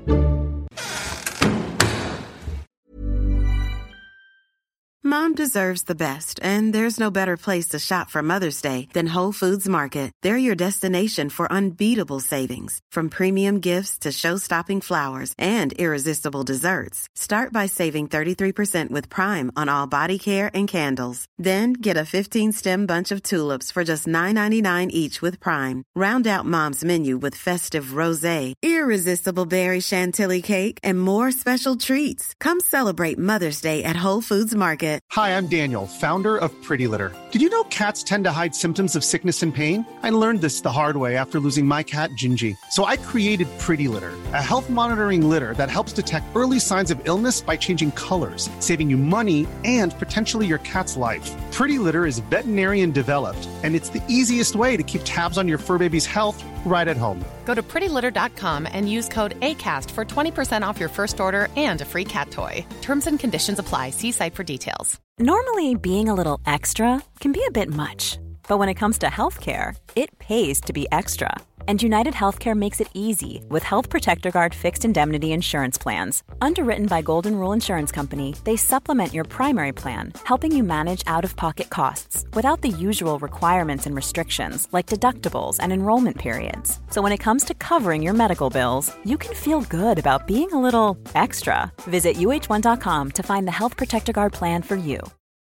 Mom deserves the best, and there's no better place to shop for Mother's Day than Whole Foods Market. They're your destination for unbeatable savings, from premium gifts to show-stopping flowers and irresistible desserts. Start by saving thirty-three percent with Prime on all body care and candles. Then get a fifteen-stem bunch of tulips for just nine ninety-nine each with Prime. Round out Mom's menu with festive rosé, irresistible berry chantilly cake, and more special treats. Come celebrate Mother's Day at Whole Foods Market. Hi, I'm Daniel, founder of Pretty Litter. Did you know cats tend to hide symptoms of sickness and pain? I learned this the hard way after losing my cat, Gingy. So I created Pretty Litter, a health monitoring litter that helps detect early signs of illness by changing colors, saving you money and potentially your cat's life. Pretty Litter is veterinarian developed, and it's the easiest way to keep tabs on your fur baby's health right at home. Go to pretty litter dot com and use code ACAST for twenty percent off your first order and a free cat toy. Terms and conditions apply. See site for details. Normally, being a little extra can be a bit much. But when it comes to healthcare, it pays to be extra. And United Healthcare makes it easy with Health Protector Guard fixed indemnity insurance plans. Underwritten by Golden Rule Insurance Company, they supplement your primary plan, helping you manage out-of-pocket costs without the usual requirements and restrictions like deductibles and enrollment periods. So when it comes to covering your medical bills, you can feel good about being a little extra. Visit U H one dot com to find the Health Protector Guard plan for you.